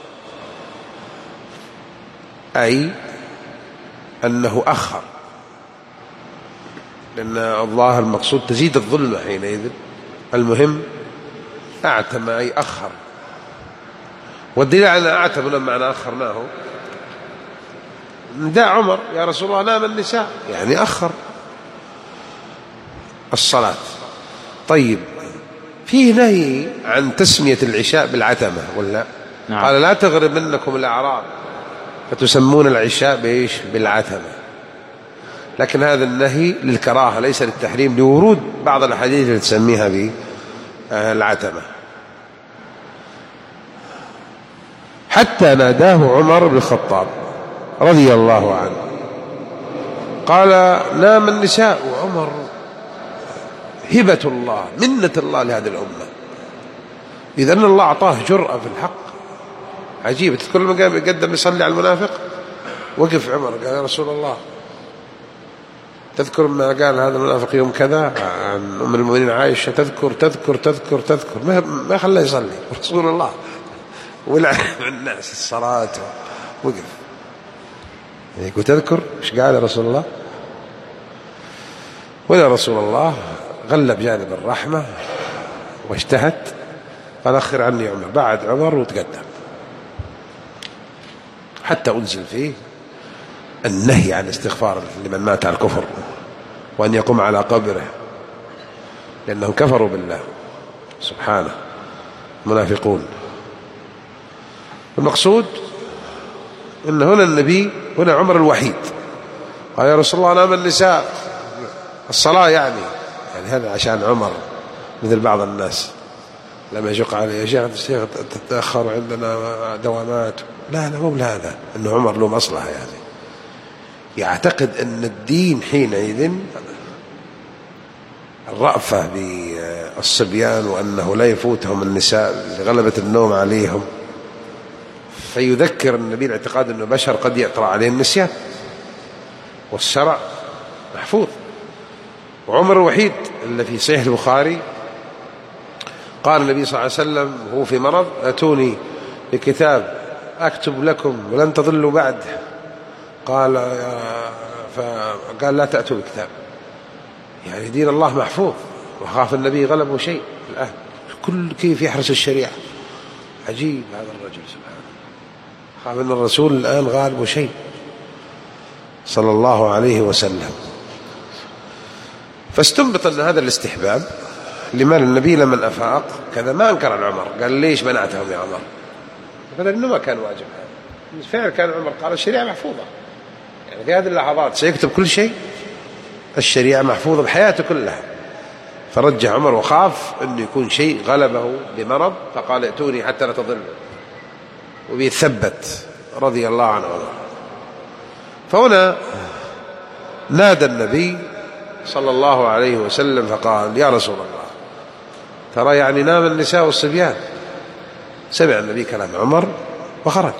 أي أنه أخر، لأن الله المقصود تزيد الظلمة حينئذ. المهم أعتم أي أخر، والدليل على أعتم لما أنا أخرناه نداء عمر: يا رسول الله نام النساء، يعني أخر الصلاة. طيب، فيه نهي عن تسمية العشاء بالعتمة ولا؟ نعم. قال لا تغربنكم الأعراب فتسمون العشاء بإيش؟ بالعتمة. لكن هذا النهي للكراهة ليس للتحريم، لورود بعض الأحاديث اللي تسميها بالعتمة. حتى ناداه عمر بن الخطاب رضي الله عنه قال نام النساء، وعمر هبة الله منة الله لهذه الأمة، إذا أن الله أعطاه جرأة في الحق عجيبة. كل ما قدم يصلي على المنافق وقف عمر قال يا رسول الله تذكر ما قال هذا المنافق يوم كذا عن أم المؤمنين عائشة، تذكر تذكر تذكر تذكر، ما خلاه يصلي رسول الله ولعن الناس الصلاة وقف يقول تذكر إيش قال يا رسول الله؟ ويا رسول الله غلب جانب الرحمة واجتهد قال أخر عني عمر، بعد عمر وتقدم، حتى أنزل فيه النهي عن الاستغفار لمن مات على الكفر وأن يقوم على قبره، لأنهم كفروا بالله سبحانه منافقون. المقصود أن هنا النبي، هنا عمر الوحيد قال يا رسول الله نام النساء الصلاة، يعني هذا عشان عمر مثل بعض الناس لما يشق عليه يا شيخ تتأخر عندنا دوامات، لا مو بهذا، أنه عمر له مصلحة، يعني يعتقد أن الدين حينئذ الرأفة بالصبيان وأنه لا يفوتهم النساء لغلبة النوم عليهم، فيذكر النبي الاعتقاد أنه بشر قد يطرأ عليه النسيان والشرع محفوظ. وعمر الوحيد اللي في صحيح البخاري قال النبي صلى الله عليه وسلم وهو في مرض أتوني بكتاب أكتب لكم ولن تضلوا بعد، فقال لا تأتوا بكتاب، يعني دين الله محفوظ، وخاف النبي غلبه شيء الآن كل كيف يحرس الشريعة. عجيب هذا الرجل سبحانه، خاف أن الرسول الآن غالبه شيء صلى الله عليه وسلم. فاستنبط أن هذا الاستحباب لمن النبي لمن أفاق كذا ما أنكر عن عمر، قال ليش منعتهم يا عمر؟ قال إنه ما كان واجب، فعلا كان عمر قال الشريعة محفوظة، يعني في هذه اللحظات سيكتب كل شيء، الشريعة محفوظة بحياته كلها. فرجع عمر وخاف أنه يكون شيء غلبه بمرض، فقال ائتوني حتى لا تضلوا، وبيثبت رضي الله عنه. فهنا نادى النبي صلى الله عليه وسلم فقال يا رسول الله ترى يعني نام النساء والصبيان. سمع النبي كلام عمر وخرج.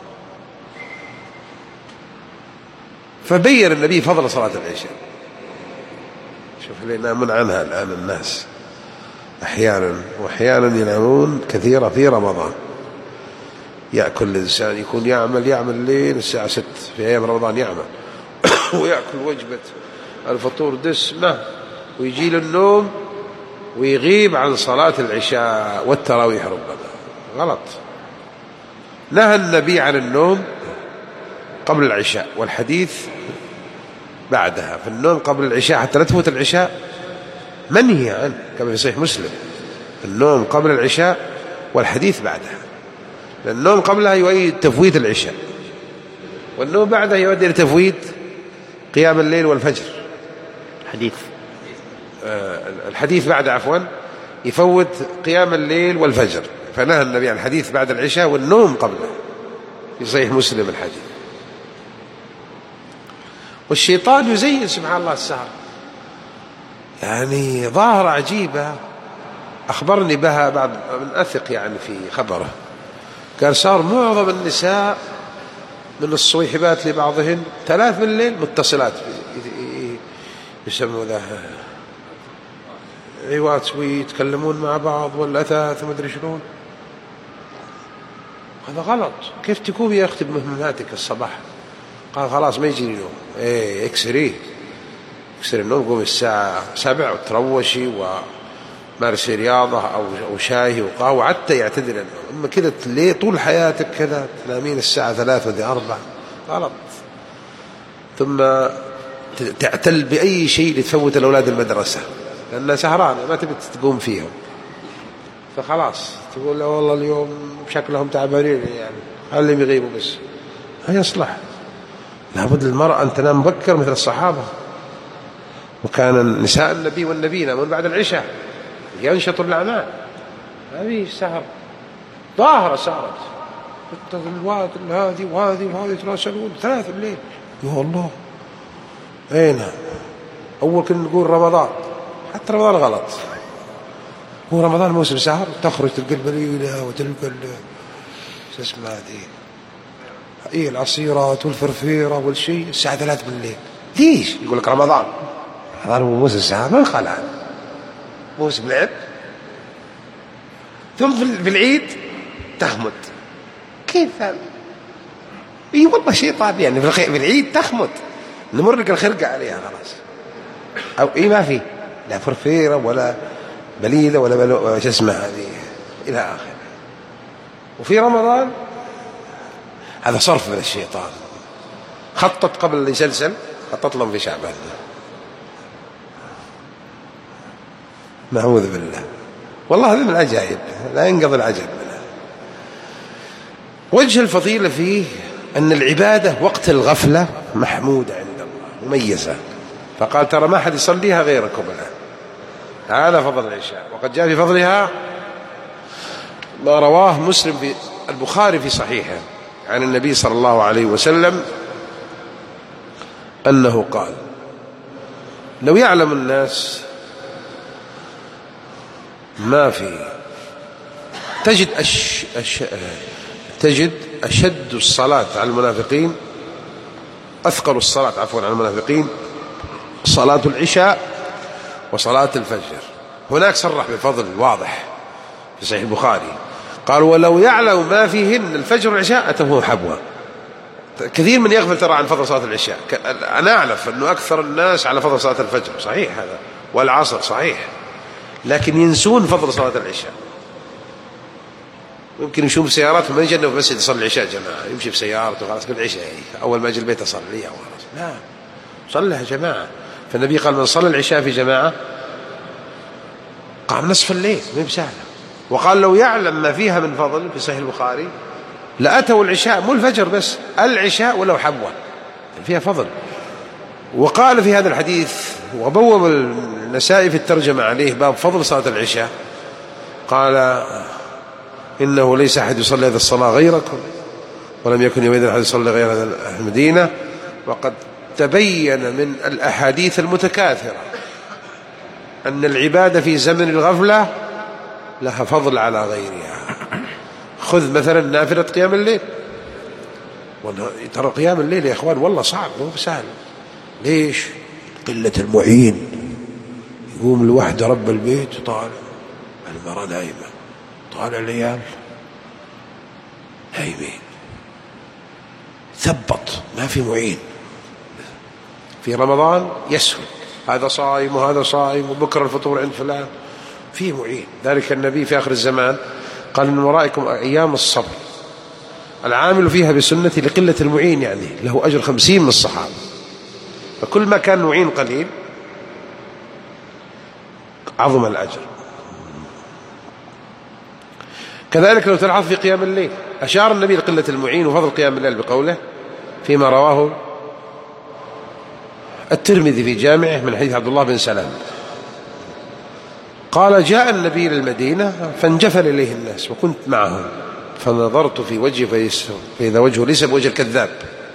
فبين النبي فضل صلاة العشاء. شوف اللي ينامون عنها الآن الناس أحيانا، وأحيانا ينامون كثيرا في رمضان. يأكل الإنسان يكون يعمل لين الساعة 6 في أيام رمضان يعمل ويأكل وجبة الفطور دسمة، ويجي له النوم ويغيب عن صلاة العشاء والتراويح ربما. غلط. نهى النبي عن النوم قبل العشاء والحديث بعدها، فالنوم قبل العشاء حتى لا تفوت العشاء منهي عنه كما في صحيح مسلم، النوم قبل العشاء والحديث بعدها، لأن النوم قبلها يؤيد تفويت العشاء، والنوم بعدها يؤدي إلى تفويت قيام الليل والفجر. الحديث بعد عفوا يفوت قيام الليل والفجر، فنهى النبي عن الحديث بعد العشاء والنوم قبله في صحيح مسلم الحديث. والشيطان يزين سبحان الله السهر، يعني ظاهرة عجيبة أخبرني بها بعض من أثق يعني في خبره، قال صار معظم النساء من الصويحبات لبعضهن 3 من الليل متصلات يسموا ذا عوات ويتكلمون مع بعض والأثاث وما أدري شلون. هذا غلط. كيف تقوم يا أختي بمهماتك الصباح؟ قال خلاص ما يجيني نوم. اكسري النوم، قوم الساعة 7 وتروشي ومارسي رياضة أو شاي وقهوة حتى يعتدل النوم. أما كذا ليه طول حياتك كذا تنامين الساعة 3 ودي 4؟ غلط. ثم تعتل بأي شيء لتفوت الأولاد المدرسة لأنها سهرانة ما تبي تقوم فيهم. فخلاص تقول له والله اليوم شكلهم تعبانين يعني خليهم يغيبوا بس، لا يصلح. لابد للمرأة أن تنام مبكر مثل الصحابة، وكان نساء النبي والنبي ينامون بعد العشاء ينشطوا الأعمال، ما في سهر، ظاهرة صارت الواد هذه وهذه وهذه يتراسلون 3 الليل. يا الله أين أول كنا نقول رمضان، حتى رمضان غلط، هو رمضان موسم سهر، تخرج تلقى البليلة وتلقى شو اسمه هذه العصيرات والفرفيرة والشيء الساعة 3 بالليل. ليش؟ يقول لك رمضان هو موسم سهر، ما خلع موسم لعب. ثم في العيد تخمد، كيف هذا؟ اي والله شيء طاب يعني في العيد تخمد، نمر لك الخرقة عليها خلاص، او اي ما في لا فرفيرة ولا بليلة ولا شو اسمه هذه الى اخره. وفي رمضان هذا صرف من الشيطان، خطط قبل اللي يسلسل، خطط لهم في شعبان، نعوذ بالله. والله هذا من العجائب، لا ينقضي العجب منها. وجه الفضيلة فيه أن العبادة وقت الغفلة محمودة عند الله مميزة، فقال ترى ما حد يصليها غيركم الآن، هذا فضل العشاء. وقد جاء في فضلها ما رواه مسلم في البخاري في صحيحه عن النبي صلى الله عليه وسلم أنه قال لو يعلم الناس ما في تجد أشد الصلاة على المنافقين، أثقل الصلاة عفوا على المنافقين صلاة العشاء وصلاة الفجر. هناك صرح بفضل واضح في صحيح البخاري، قال ولو يعلم ما فيهن الفجر والعشاء أتوه حبوة. كثير من يغفل ترى عن فضل صلاة العشاء، أنا أعرف أنه أكثر الناس على فضل صلاة الفجر، صحيح هذا، والعصر صحيح، لكن ينسون فضل صلاة العشاء. ممكن يشوف سيارات ما يجي في المسجد يصلي العشاء جماعة، يمشي بسيارته خلاص بالعشاء أول ما أجي البيت أصلي خلاص، لا صلها جماعة. فالنبي قال من صلى العشاء في جماعة قام نصف الليل، ما بسهلة. وقال لو يعلم ما فيها من فضل في صحيح البخاري لأتوا العشاء، مو الفجر بس، العشاء ولو حبوة فيها فضل. وقال في هذا الحديث، وبوب النسائي في الترجمة عليه باب فضل صلاة العشاء، قال إنه ليس أحد يصلي هذه الصلاة غيركم، ولم يكن يومئذ أحد يصلي غير هذا المدينة. وقد تبين من الأحاديث المتكاثرة أن العبادة في زمن الغفلة لها فضل على غيرها. خذ مثلا نافلة قيام الليل، ترى قيام الليل يا إخوان والله صعب مو بسهل. ليش؟ قلة المعين، يقوم الوحدة رب البيت وطالع، المرأة نايمة، طالع العيال نايمين، ثبط ما في معين. في رمضان يسهل، هذا صائم وهذا صائم وبكرة الفطور عند فلان، في معين. ذلك النبي في آخر الزمان قال من ورائكم أيام الصبر العامل فيها بسنتي لقلة المعين، يعني له أجر 50 من الصحابة. فكل ما كان معين قليل عظم الأجر. كذلك لو تلحظ في قيام الليل أشار النبي لقلة المعين وفضل قيام الليل بقوله فيما رواه الترمذي في جامعه من حديث عبد الله بن سلام قال جاء النبي للمدينة فانجفل إليه الناس وكنت معهم، فنظرت في وجهه فإذا وجهه ليس بوجه الكذاب،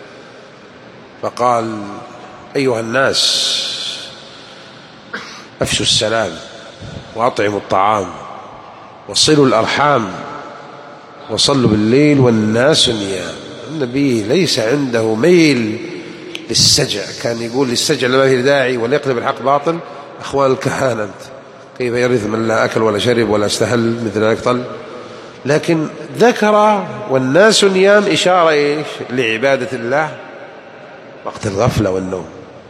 فقال أيها الناس أفشوا السلام وأطعموا الطعام وصلوا الأرحام وصلوا بالليل والناس نيام. النبي ليس عنده ميل للسجع، كان يقول للسجع لما فيه داعي ولا يقلب الحق باطل. أخوان الكهانة أنت كيف يرث من لا أكل ولا شرب ولا استهل مثل ذلك طل. لكن ذكر والناس نيام إشارة إيش؟ لعبادة الله وقت الغفلة والنوم،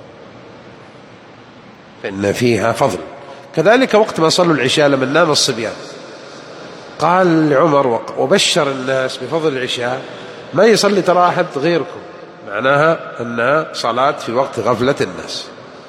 فإن فيها فضل. كذلك وقت ما صلوا العشاء لما نام الصبيان قال لعمر وبشر الناس بفضل العشاء ما يصلي ترى أحد غيركم، معناها أنها صلاة في وقت غفلة الناس.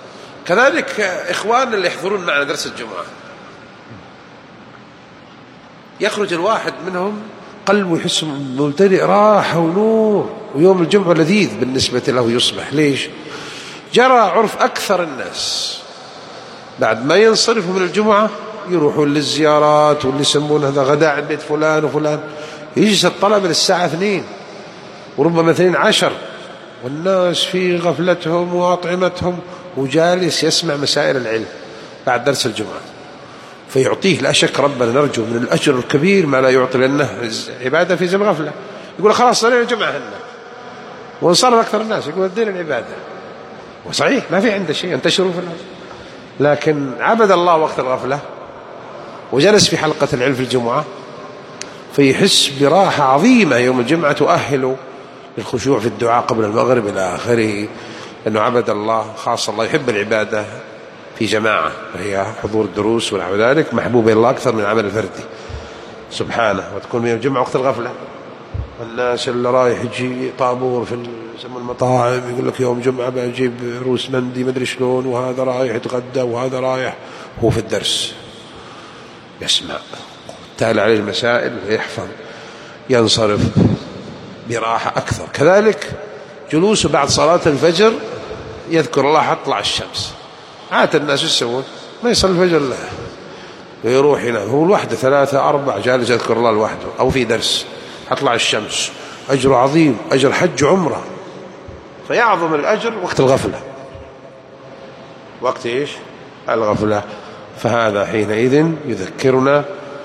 كذلك إخواننا اللي يحضرون معنا درس الجمعة يخرج الواحد منهم قلبه يحس ممتلئ راحة ونور، ويوم الجمعة لذيذ بالنسبة له يصبح. ليش؟ جرى عرف أكثر الناس بعد ما ينصرفوا من الجمعة يروحون للزيارات، واللي يسمون هذا غداء عند بيت فلان وفلان، يجلس الطلبة للساعة 2 وربما 12، والناس في غفلتهم وأطعمتهم، وجالس يسمع مسائل العلم بعد درس الجمعة، فيعطيه لا شك ربنا نرجو من الأجر الكبير ما لا يعطي، لأنه عبادة في زمن غفلة. يقول خلاص صلينا الجمعة هنا، وانصرف أكثر الناس يقول الدين العبادة، وصحيح ما في عنده شيء ينتشروا في الناس، لكن عبد الله وقت الغفلة وجلس في حلقة العلم في الجمعة، فيحس براحة عظيمة يوم الجمعة تؤهل للخشوع في الدعاء قبل المغرب إلى آخره، لأنه عبد الله. خاصة الله يحب العبادة في جماعة، وهي حضور الدروس ونحو ذلك محبوبة الله أكثر من العمل الفردي سبحانه. وتكون يوم الجمعة وقت الغفلة، والناس اللي رايح يجي طابور في المطاعم يقول لك يوم جمعة بجيب روس مندي مدري شلون، وهذا رايح يتغدى وهذا رايح، هو في الدرس يسمع تالي عليه المسائل ويحفظ، ينصرف براحة أكثر. كذلك جلوسه بعد صلاة الفجر يذكر الله حتى تطلع الشمس. عادة الناس يسوون ما يصلي الفجر له ويروح ينام، هو لوحده 3 4 جالس يذكر الله لوحده أو في درس حتطلع الشمس، أجر عظيم، أجر حج عمره. فيعظم الأجر وقت الغفلة، وقت إيش؟ الغفلة. فهذا حينئذ يذكرنا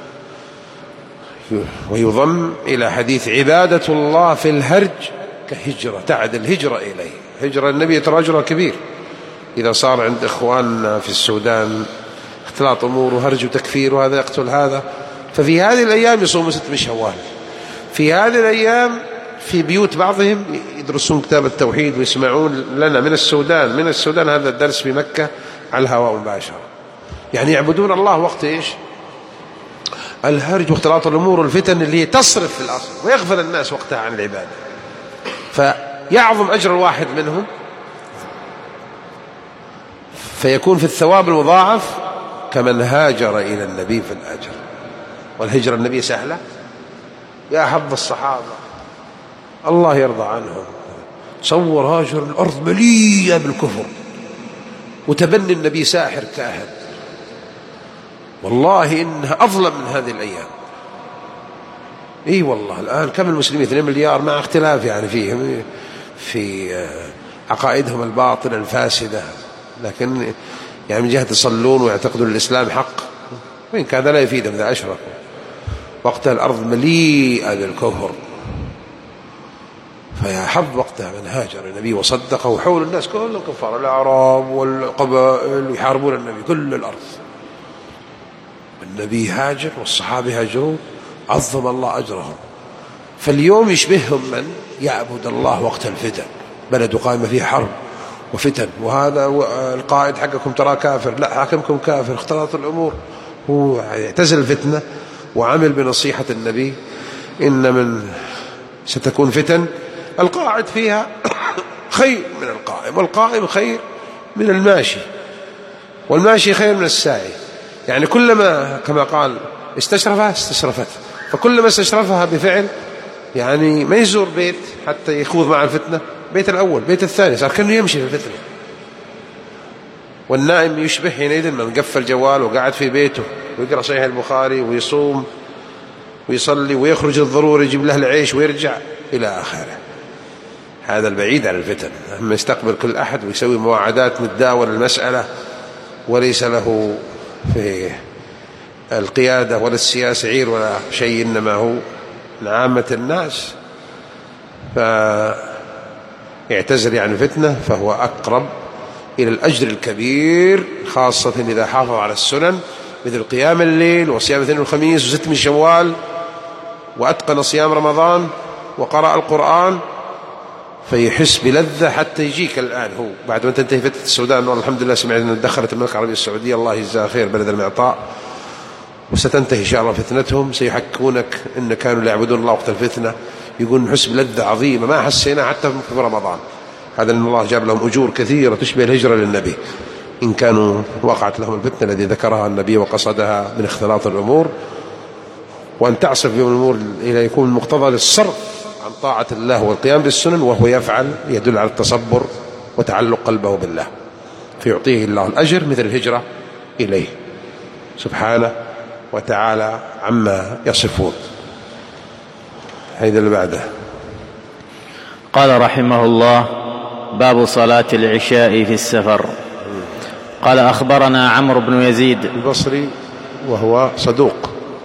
ويضم إلى حديث عبادة الله في الهرج كهجرة، تعد الهجرة إليه. هجرة النبي ترى أجره كبير. إذا صار عند إخواننا في السودان اختلاط أمور وهرج وتكفير وهذا يقتل هذا، ففي هذه الأيام يصوم 6 من شوال. في هذه الأيام في بيوت بعضهم يدرسون كتاب التوحيد ويسمعون لنا من السودان هذا الدرس في مكة على الهواء مباشرة، يعني يعبدون الله وقت إيش؟ الهرج واختلاط الأمور والفتن اللي هي تصرف في الأصل، ويغفل الناس وقتها عن العبادة. فيعظم أجر الواحد منهم، فيكون في الثواب المضاعف كمن هاجر إلى النبي في الأجر. والهجرة النبي سهلة، يا حظ الصحابة الله يرضى عنهم، تصور هاجر الأرض مليئة بالكفر، وتبني النبي ساحر كاهن، والله إنها أظلم من هذه الأيام. والله الآن كم المسلمين 2 مليار مع اختلاف يعني فيهم في عقائدهم الباطلة الفاسدة، لكن يعني من جهة يصلون ويعتقدون الإسلام حق، وإن كان لا يفيدهم إذا أشركوا. وقتها الأرض مليئة بالكفر، فيا حظ وقتها من هاجر النبي وصدقه، وحول الناس كلهم كفار، الأعراب والقبائل يحاربون النبي كل الأرض. النبي هاجر والصحابة هاجرون، عظم الله أجرهم. فاليوم يشبههم من يعبد الله وقت الفتن، بلد قائمة فيه حرب وفتن، وهذا القائد حقكم ترى كافر، لا حاكمكم كافر، اختلاط الأمور. هو اعتزل الفتنة وعمل بنصيحة النبي، إن من ستكون فتن القاعد فيها خير من القائم، والقائم خير من الماشي، والماشي خير من الساعي. يعني كلما كما قال استشرفها استشرفت، فكلما استشرفها بفعل، يعني ما يزور بيت حتى يخوض مع الفتنة، بيت الأول بيت الثاني صار كأنه يمشي في الفتنة. والنائم يشبه حينئذ من قفل جوال وقعد في بيته ويقرأ صحيح البخاري ويصوم ويصلي ويخرج الضروري يجيب له العيش ويرجع إلى آخره. هذا البعيد عن الفتن، أما يستقبل كل أحد ويسوي مواعدات متداول المسألة، وليس له في القيادة ولا السياسة عير ولا شيء، إنما هو لعامة الناس، فيعتزل عن الفتنة، فهو أقرب إلى الأجر الكبير، خاصة إذا حافظ على السنن مثل قيام الليل وصيام الاثنين والخميس و6 من شوال، وأتقن صيام رمضان وقرأ القرآن، فيحس بلذة حتى يجيك الآن. هو بعد ما تنتهي فتنة السودان، والحمد لله سمعنا أن دخلت المملكة العربية السعودية الله يجزاها خير بلد المعطاء، وستنتهي إن شاء الله فتنتهم، سيحكونك إن كانوا لا يعبدون الله وقت الفتنة، يقول نحس بلذة عظيمة ما حسينا حتى في رمضان. هذا أن الله جاب لهم أجور كثيرة تشبه الهجرة للنبي، إن كانوا وقعت لهم الفتنة الذي ذكرها النبي وقصدها من اختلاط الأمور وأن تعصف بهم الأمور إلى يكون المقتضى للصرف عن طاعة الله والقيام بالسنن، وهو يفعل يدل على التصبر وتعلق قلبه بالله، فيعطيه الله الأجر مثل الهجرة إليه سبحانه وتعالى عما يصفون. هذا اللي بعده. قال رحمه الله: باب صلاة العشاء في السفر. قال: أخبرنا عمرو بن يزيد البصري وهو صدوق.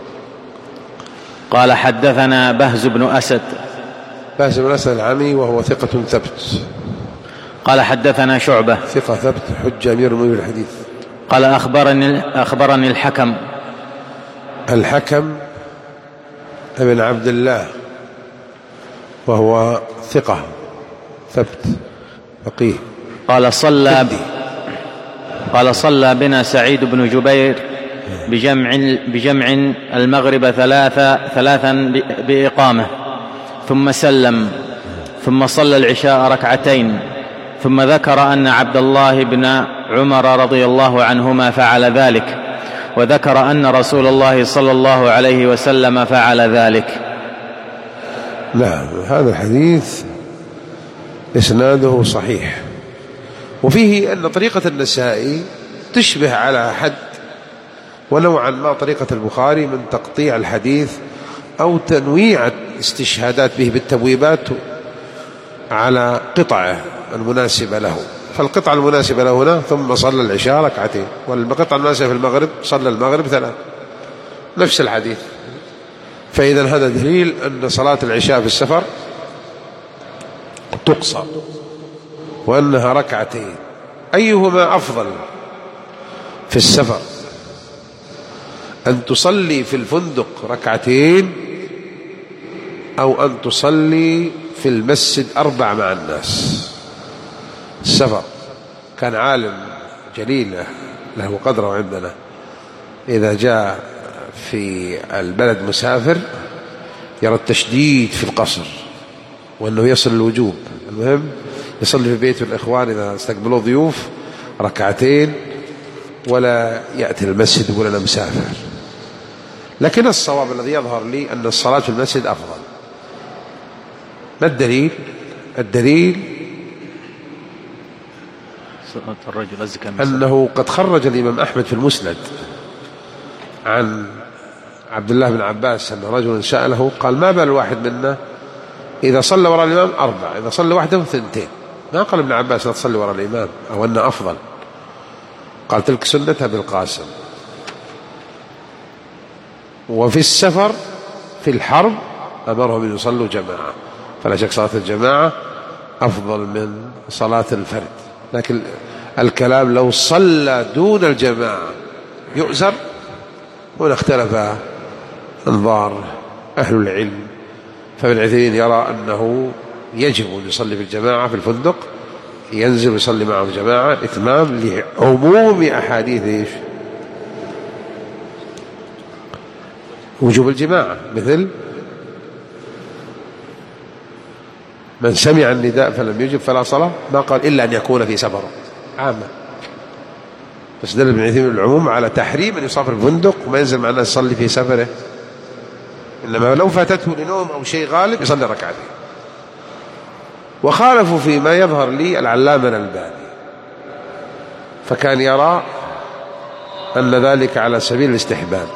قال: حدثنا بهز بن أسد. بهز بن أسد العمي وهو ثقة ثبت. قال: حدثنا شعبة ثقة ثبت حجة أمير المؤمنين الحديث. قال: أخبرني الحكم ابن عبد الله وهو ثقة ثبت فقيه. قال: صلى بنا سعيد بن جبير بجمع المغرب ثلاثا بإقامة، ثم سلم، ثم صلى العشاء ركعتين، ثم ذكر أن عبد الله بن عمر رضي الله عنهما فعل ذلك، وذكر أن رسول الله صلى الله عليه وسلم فعل ذلك. نعم، هذا الحديث إسناده صحيح، وفيه أن طريقة النسائي تشبه على حد ونوعا ما طريقة البخاري من تقطيع الحديث أو تنويع استشهادات به بالتبويبات على قطعه المناسبة له. فالقطعة المناسبة له هنا ثم صلى العشاء ركعتين، والقطعة المناسبة في المغرب صلى المغرب 3، نفس الحديث. فإذا هذا دليل أن صلاة العشاء في السفر تقصر وأنها ركعتين. أيهما أفضل في السفر، أن تصلي في الفندق ركعتين أو أن تصلي في المسجد 4 مع الناس؟ السفر كان عالم جليل له قدره عندنا، إذا جاء في البلد مسافر يرى التشديد في القصر وأنه يصل الوجوب، المهم يصلي في بيت الإخوان إذا استقبلوا ضيوف ركعتين ولا يأتي المسجد يقول أنا مسافر. لكن الصواب الذي يظهر لي أن الصلاة في المسجد أفضل. ما الدليل؟ الدليل أنه قد خرج الإمام أحمد في المسند عن عبد الله بن عباس أن رجلا سأله قال: ما بال الواحد منا إذا صلى وراء الإمام 4، إذا صلى وحده 2. ما قال ابن عباس لا تصلي وراء الإمام أو أن أفضل، قال تلك سنتها بالقاسم. وفي السفر في الحرب أمرهم أن يصلوا جماعة، فلا شك صلاة الجماعة أفضل من صلاة الفرد. لكن الكلام لو صلى دون الجماعة يؤزر، هنا اختلف أنظار أهل العلم. فابن عثيمين يرى أنه يجب أن يصلي في الجماعة في الفندق، ينزل ويصلي معه جماعة إتمام لعموم أحاديث وجوب الجماعة، مثل من سمع النداء فلم يجب فلا صلاة، ما قال إلا أن يكون في سفر، عامة. بس دل ابن عثيمين العموم على تحريم أن يسافر الفندق وما ينزل مع الناس يصلي في سفره، إنما لو فاتته لنوم أو شيء غالب يصلي ركعتين. وخالفوا فيما يظهر لي العلامة الألباني، فكان يرى أن ذلك على سبيل الاستحباب،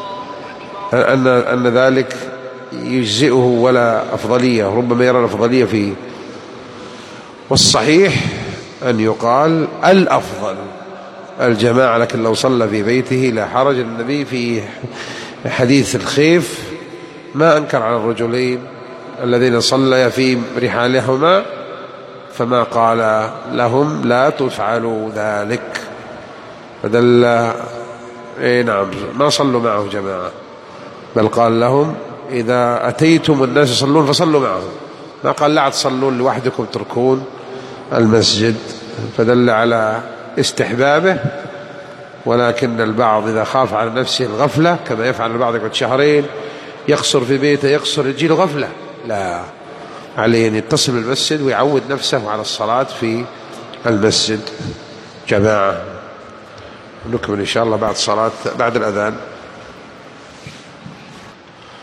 أن ذلك يجزئه ولا أفضلية، ربما يرى الأفضلية فيه. والصحيح أن يقال الأفضل الجماعة، لكن لو صلى في بيته لا حرج. النبي في حديث الخيف ما أنكر على الرجلين الذين صليا في رحالهما فما قال لهم لا تفعلوا ذلك، فدل نعم ما صلوا معه جماعة، بل قال لهم إذا أتيتم الناس يصلون فصلوا معهم، ما قال لا تصلون لوحدكم تركون المسجد، فدل على استحبابه. ولكن البعض إذا خاف على نفسه الغفلة كما يفعل البعض يقعد شهرين يقصر في بيته، يقصر يجي له غفلة، لا، عليه أن يتصل بالمسجد ويعود نفسه على الصلاة في المسجد جماعة. نكمل إن شاء الله بعد الأذان.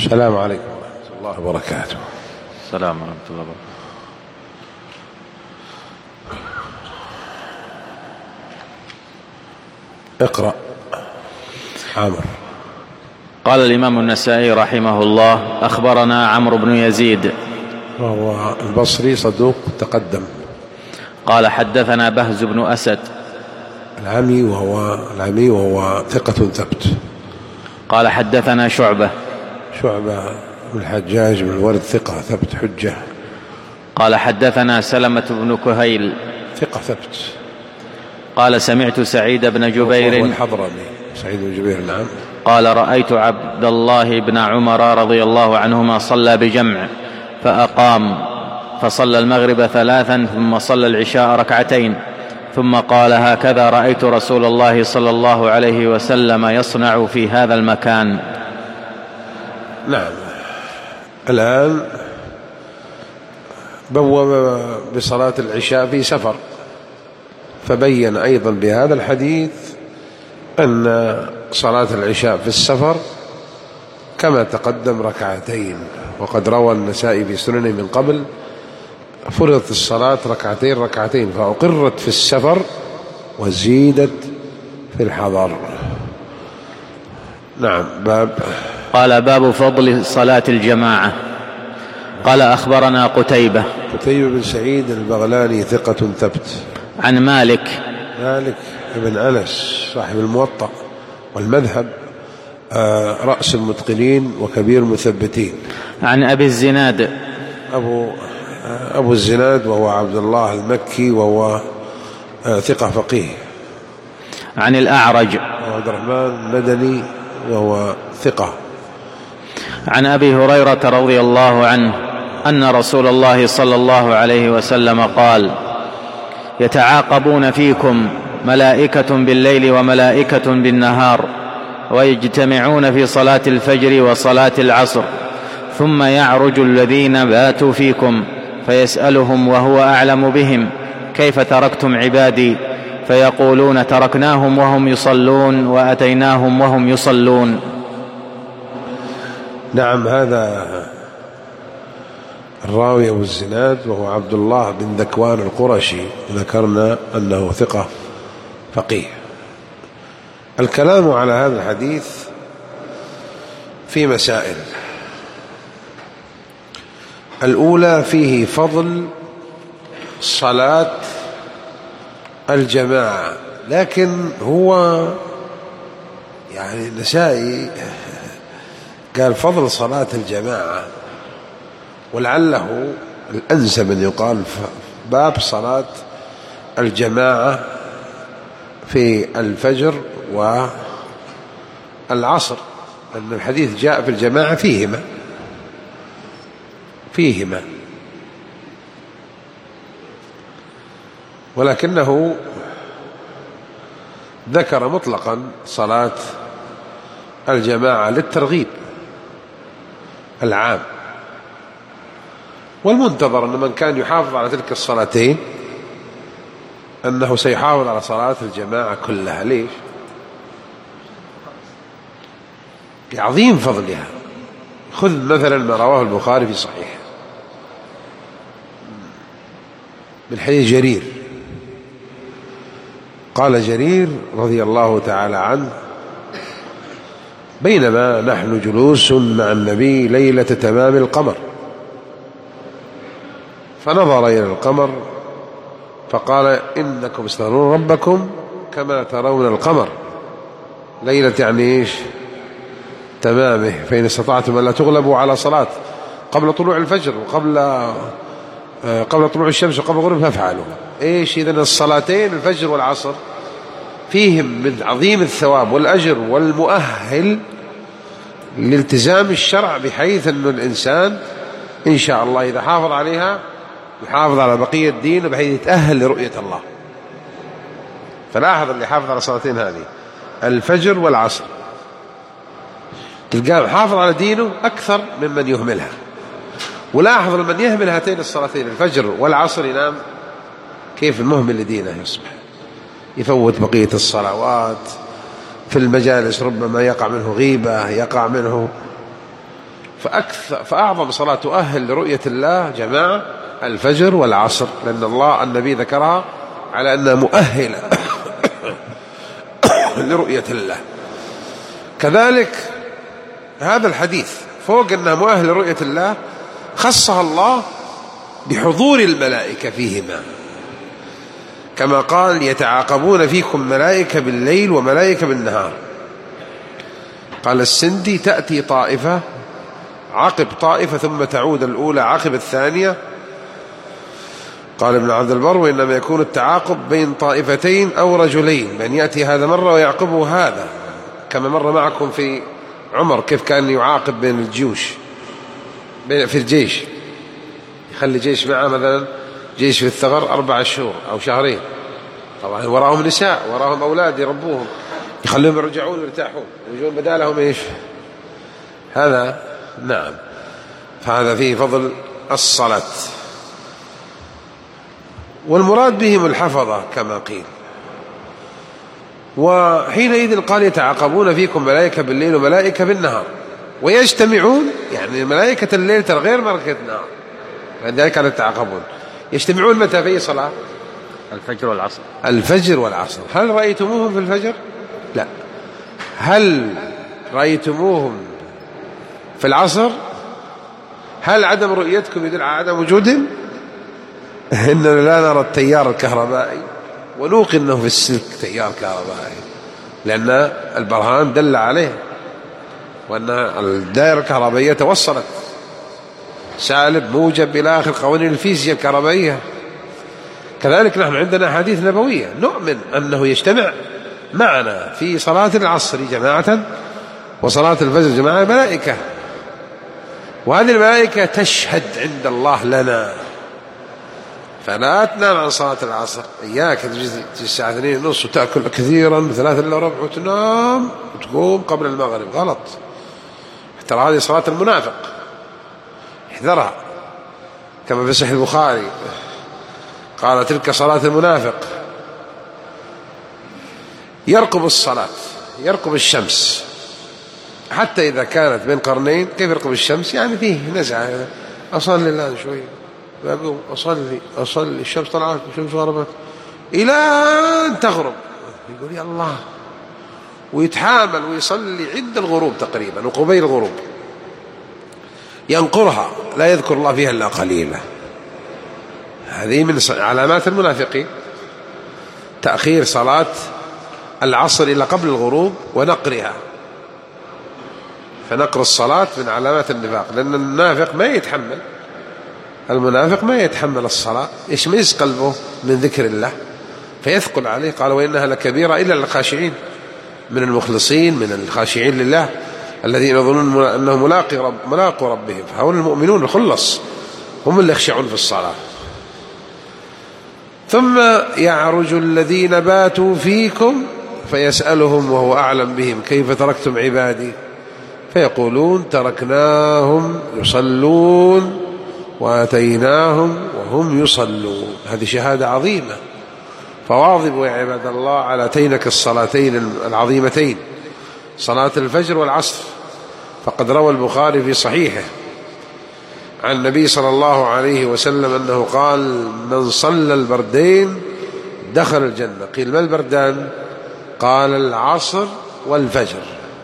السلام عليكم ورحمة الله وبركاته. السلام ورحمة الله وبركاته. اقرأ عامر. قال الإمام النسائي رحمه الله: أخبرنا عمرو بن يزيد وهو البصري صدوق تقدم. قال حدثنا بهز بن أسد العمي وهو ثقة ثبت. قال حدثنا شعبة بن الحجاج بن الورد ثقة ثبت حجة. قال حدثنا سلمة بن كهيل ثقة ثبت. قال سمعت سعيد بن جبير الحضرمي سعيد بن جبير نعم. قال رأيت عبد الله بن عمر رضي الله عنهما صلى بجمع فأقام فصلى المغرب 3 ثم صلى العشاء 2 ركعتين ثم قال: هكذا رأيت رسول الله صلى الله عليه وسلم يصنع في هذا المكان. نعم. الآن بوّب بصلاة العشاء في سفر، فبين أيضا بهذا الحديث أن صلاة العشاء في السفر كما تقدم 2 ركعتين. وقد روى النسائي في سننه من قبل: فرضت الصلاة 2 ركعتين فأقرت في السفر وزيدت في الحضر. نعم. قال: باب فضل صلاة الجماعة. قال: أخبرنا قتيبة بن سعيد البغلاني ثقة ثبت. عن مالك بن أنس صاحب الموطأ والمذهب، رأس المتقنين وكبير المثبتين. عن أبي الزناد أبو الزناد وهو عبد الله المكي وهو ثقة فقيه. عن الأعرج عبد الرحمن المدني وهو ثقة. عن أبي هريرة رضي الله عنه أن رسول الله صلى الله عليه وسلم قال: يتعاقبون فيكم ملائكة بالليل وملائكة بالنهار، ويجتمعون في صلاة الفجر وصلاة العصر، ثم يعرج الذين باتوا فيكم فيسألهم وهو أعلم بهم: كيف تركتم عبادي؟ فيقولون: تركناهم وهم يصلون وأتيناهم وهم يصلون. نعم. هذا الراوي أبو الزناد وهو عبد الله بن ذكوان القرشي، ذكرنا أنه ثقة فقيه. الكلام على هذا الحديث في مسائل. الأولى: فيه فضل صلاة الجماعة، لكن هو يعني النسائي قال فضل صلاة الجماعة، ولعله الأنسب أن يقال باب صلاة الجماعة في الفجر والعصر، أن الحديث جاء في الجماعة فيهما، ولكنه ذكر مطلقا صلاة الجماعة للترغيب العام. والمنتظر أن من كان يحافظ على تلك الصلاتين أنه سيحافظ على صلاة الجماعة كلها. ليش؟ لعظيم فضلها. خذ مثلا ما رواه البخاري في صحيح من حديث جرير. قال جرير رضي الله تعالى عنه: بينما نحن جلوس مع النبي ليلة تمام القمر، فنظر إلى القمر فقال: إنكم سترون ربكم كما ترون القمر ليلة، يعني إيش؟ تمامه، فإن استطعتم أن لا تغلبوا على صلاة قبل طلوع الفجر وقبل طلوع الشمس وقبل الغروب فافعلوا. إيش إذن الصلاتين الفجر والعصر فيهم من عظيم الثواب والأجر والمؤهل لالتزام الشرع، بحيث أن الإنسان إن شاء الله إذا حافظ عليها يحافظ على بقية الدين، بحيث يتأهل لرؤية الله. فلاحظ اللي حافظ على صلاتين هذه الفجر والعصر تلقاه حافظ على دينه أكثر ممن يهملها. ولاحظ من يهمل هاتين الصلاتين الفجر والعصر ينام كيف المهمل لدينه يصبح، يفوت بقية الصلوات في المجالس، ربما يقع منه غيبة، يقع منه فأعظم صلاة تؤهل لرؤية الله جماعة الفجر والعصر، لأن النبي ذكرها على أنها مؤهلة لرؤية الله. كذلك هذا الحديث فوق أنها مؤهلة لرؤية الله خصها الله بحضور الملائكة فيهما، كما قال يتعاقبون فيكم ملائكة بالليل وملائكة بالنهار. قال السندي تأتي طائفة عقب طائفة ثم تعود الأولى عقب الثانية. قال ابن عبد البر وإنما يكون التعاقب بين طائفتين أو رجلين، بأن يأتي هذا مرة ويعقبه هذا، كما مر معكم في عمر كيف كان يعاقب بين الجيوش في الجيش، يخلي جيش معه مثلا جيش في الثغر 4 شهور أو شهرين، طبعا وراهم نساء وراهم أولاد يربوهم، يخليهم يرجعون ويرتاحون ويجون بدالهم إيش هذا. نعم، فهذا فيه فضل الصلاة، والمراد بهم الحفظة كما قيل. وحينئذ قال يتعاقبون فيكم ملائكة بالليل وملائكة بالنهار ويجتمعون، يعني ملائكة الليل ترى غير ملائكة النهار، لذلك كانوا يتعاقبون. يجتمعون متى في صلاة؟ الفجر والعصر. الفجر والعصر. هل رأيتموهم في الفجر؟ لا. هل رأيتموهم في العصر؟ هل عدم رؤيتكم يدل على عدم وجودهم؟ إننا لا نرى التيار الكهربائي ونوقن أنه في السلك تيار كهربائي، لأن البرهان دل عليه، وأن الدائرة الكهربائية توصلت سالب موجب إلى آخر قوانين الفيزياء الكهربائية. كذلك نحن عندنا أحاديث نبوية نؤمن أنه يجتمع معنا في صلاة العصر جماعة وصلاة الفجر جماعة ملائكة، وهذه الملائكة تشهد عند الله لنا، فلا تنام عن صلاة العصر. إياك تجي الساعة 2:30 وتأكل كثيرا 3:15 وتنام وتقوم قبل المغرب، غلط. ترى هذه صلاة المنافق، احذرها، كما في صحيح البخاري قال تلك صلاة المنافق، يرقب الصلاة، يرقب الشمس، حتى إذا كانت بين قرنين. كيف يرقب الشمس؟ يعني فيه نزعة، أصلي الآن شوي، بقوم أصلي، الشمس طلعت الشمس غربت إلى أن تغرب، يقول يا الله، ويتحامل ويصلي عند الغروب تقريبا وقبيل الغروب، ينقرها لا يذكر الله فيها إلا قليلا. هذه من علامات المنافقين، تأخير صلاة العصر إلى قبل الغروب ونقرها، فنقر الصلاة من علامات النفاق، لأن المنافق ما يتحمل الصلاة، يشمئز قلبه من ذكر الله فيثقل عليه. قال وإنها لكبيرة إلا للخاشعين، من المخلصين من الخاشعين لله الذين يظنون أنهم ملاقوا ربهم، فهؤلاء المؤمنون الخلص هم اللي يخشعون في الصلاة. ثم يعرج الذين باتوا فيكم فيسألهم وهو أعلم بهم كيف تركتم عبادي، فيقولون تركناهم يصلون وآتيناهم وهم يصلون. هذه شهادة عظيمة، فواظبوا يا عباد الله على هاتينك الصلاتين العظيمتين، صلاة الفجر والعصر. فقد روى البخاري في صحيحه عن النبي صلى الله عليه وسلم أنه قال من صلى البردين دخل الجنة. قيل ما البردان؟ قال العصر والفجر،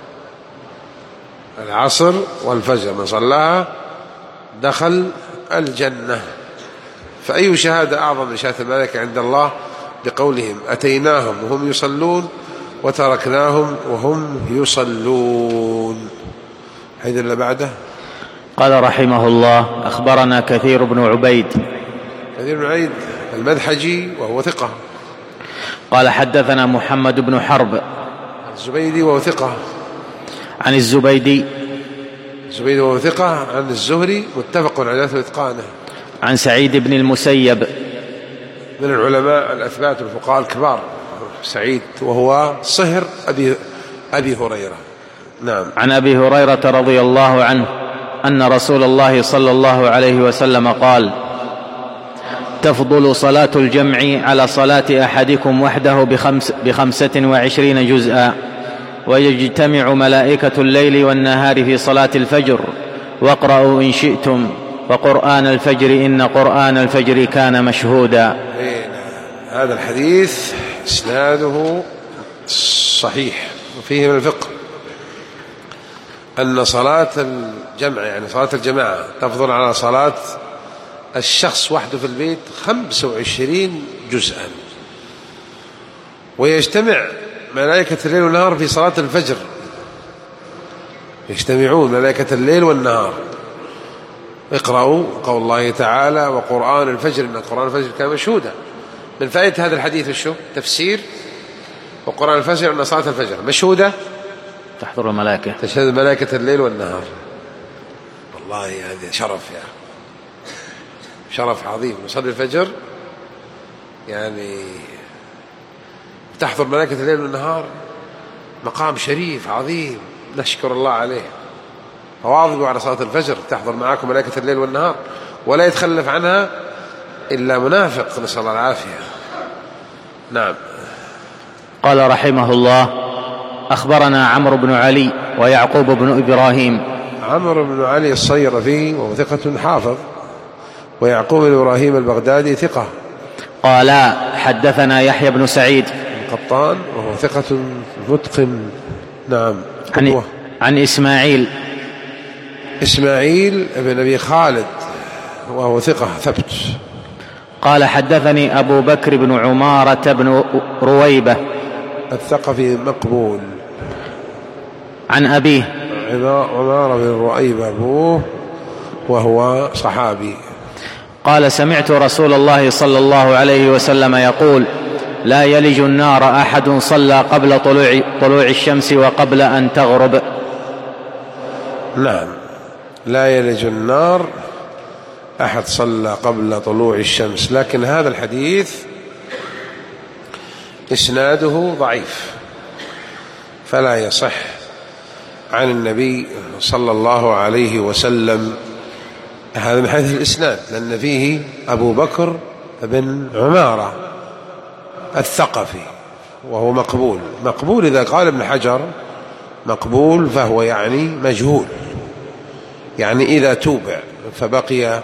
العصر والفجر من صلاها دخل الجنة. فأي شهادة أعظم من شهادة الملائكة عند الله بقولهم أتيناهم وهم يصلون وتركناهم وهم يصلون. هذا اللي بعده. قال رحمه الله أخبرنا كثير بن عبيد المدحجي وهو ثقة. قال حدثنا محمد بن حرب الزبيدي وهو ثقة. عن الزبيدي وهو ثقة. عن الزهري متفق على إتقانه. عن سعيد بن المسيب من العلماء الأثبات الفقهاء الكبار، سعيد وهو صهر أبي هريرة. نعم. عن أبي هريرة رضي الله عنه أن رسول الله صلى الله عليه وسلم قال تفضل صلاة الجمع على صلاة أحدكم وحده 25 جزءا، ويجتمع ملائكة الليل والنهار في صلاة الفجر واقرأوا إن شئتم وقرآن الفجر إن قرآن الفجر كان مشهودا. هذا الحديث إسناده صحيح. وفيه من الفقه أن صلاة الجمع يعني صلاة الجماعة تفضل على صلاة الشخص وحده في البيت 25 جزءا، ويجتمع ملائكة الليل والنهار في صلاة الفجر، يجتمعون ملائكة الليل والنهار. اقرأوا قول الله تعالى وقرآن الفجر إن قرآن الفجر كان مشهودا. من فائدة هذا الحديث وشو؟ تفسير وقرآن الفجر أن صلاة الفجر مشهودة تحضر الملائكة، تشهد ملائكة الليل والنهار. والله هذا شرف شرف عظيم. نصلي الفجر يعني تحضر ملائكة الليل والنهار، مقام شريف عظيم نشكر الله عليه. فواظبوا على صلاة الفجر تحضر معاكم ملائكة الليل والنهار، ولا يتخلف عنها إلا منافق، نسأل الله العافية. نعم. قال رحمه الله: أخبرنا عمرو بن علي ويعقوب بن إبراهيم. عمرو بن علي الصيرفي وهو ثقة حافظ، ويعقوب بن إبراهيم البغدادي ثقة. قال حدثنا يحيى بن سعيد القطان وهو ثقة متقن. نعم. عن إسماعيل بن أبي خالد وهو ثقة ثبت. قال حدثني أبو بكر بن عمارة بن رويبة الثقفي مقبول. عن أبيه عمارة بن رويبة أبوه وهو صحابي. قال سمعت رسول الله صلى الله عليه وسلم يقول: لا يلج النار أحد صلى قبل طلوع الشمس وقبل أن تغرب. نعم، لا يلج النار أحد صلى قبل طلوع الشمس. لكن هذا الحديث إسناده ضعيف، فلا يصح عن النبي صلى الله عليه وسلم. هذا من حيث الإسناد، لأن فيه أبو بكر بن عمارة الثقفي وهو مقبول. إذا قال ابن حجر مقبول فهو يعني مجهول، يعني إذا توبع فبقي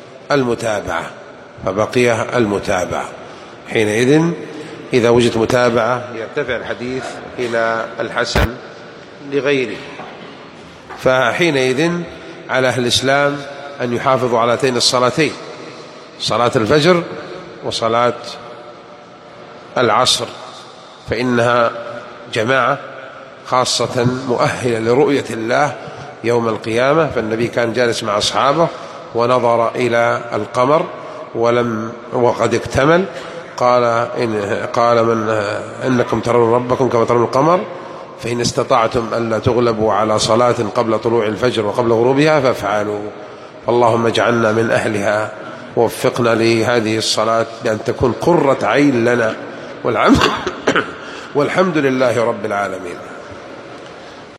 المتابعة. حينئذ إذا وجدت متابعة يرتفع الحديث إلى الحسن لغيره. فحينئذ على أهل الإسلام أن يحافظوا على هاتين الصلاتين، صلاة الفجر وصلاة العصر، فإنها جماعة خاصة مؤهلة لرؤية الله يوم القيامة. فالنبي كان جالس مع أصحابه ونظر إلى القمر وقد اكتمل، قال إنكم ترون ربكم كما ترون القمر، فإن استطعتم ألا تغلبوا على صلاة قبل طلوع الفجر وقبل غروبها فافعلوا. اللهم اجعلنا من أهلها، ووفقنا لهذه الصلاة بأن تكون قرة عين لنا، والحمد لله رب العالمين.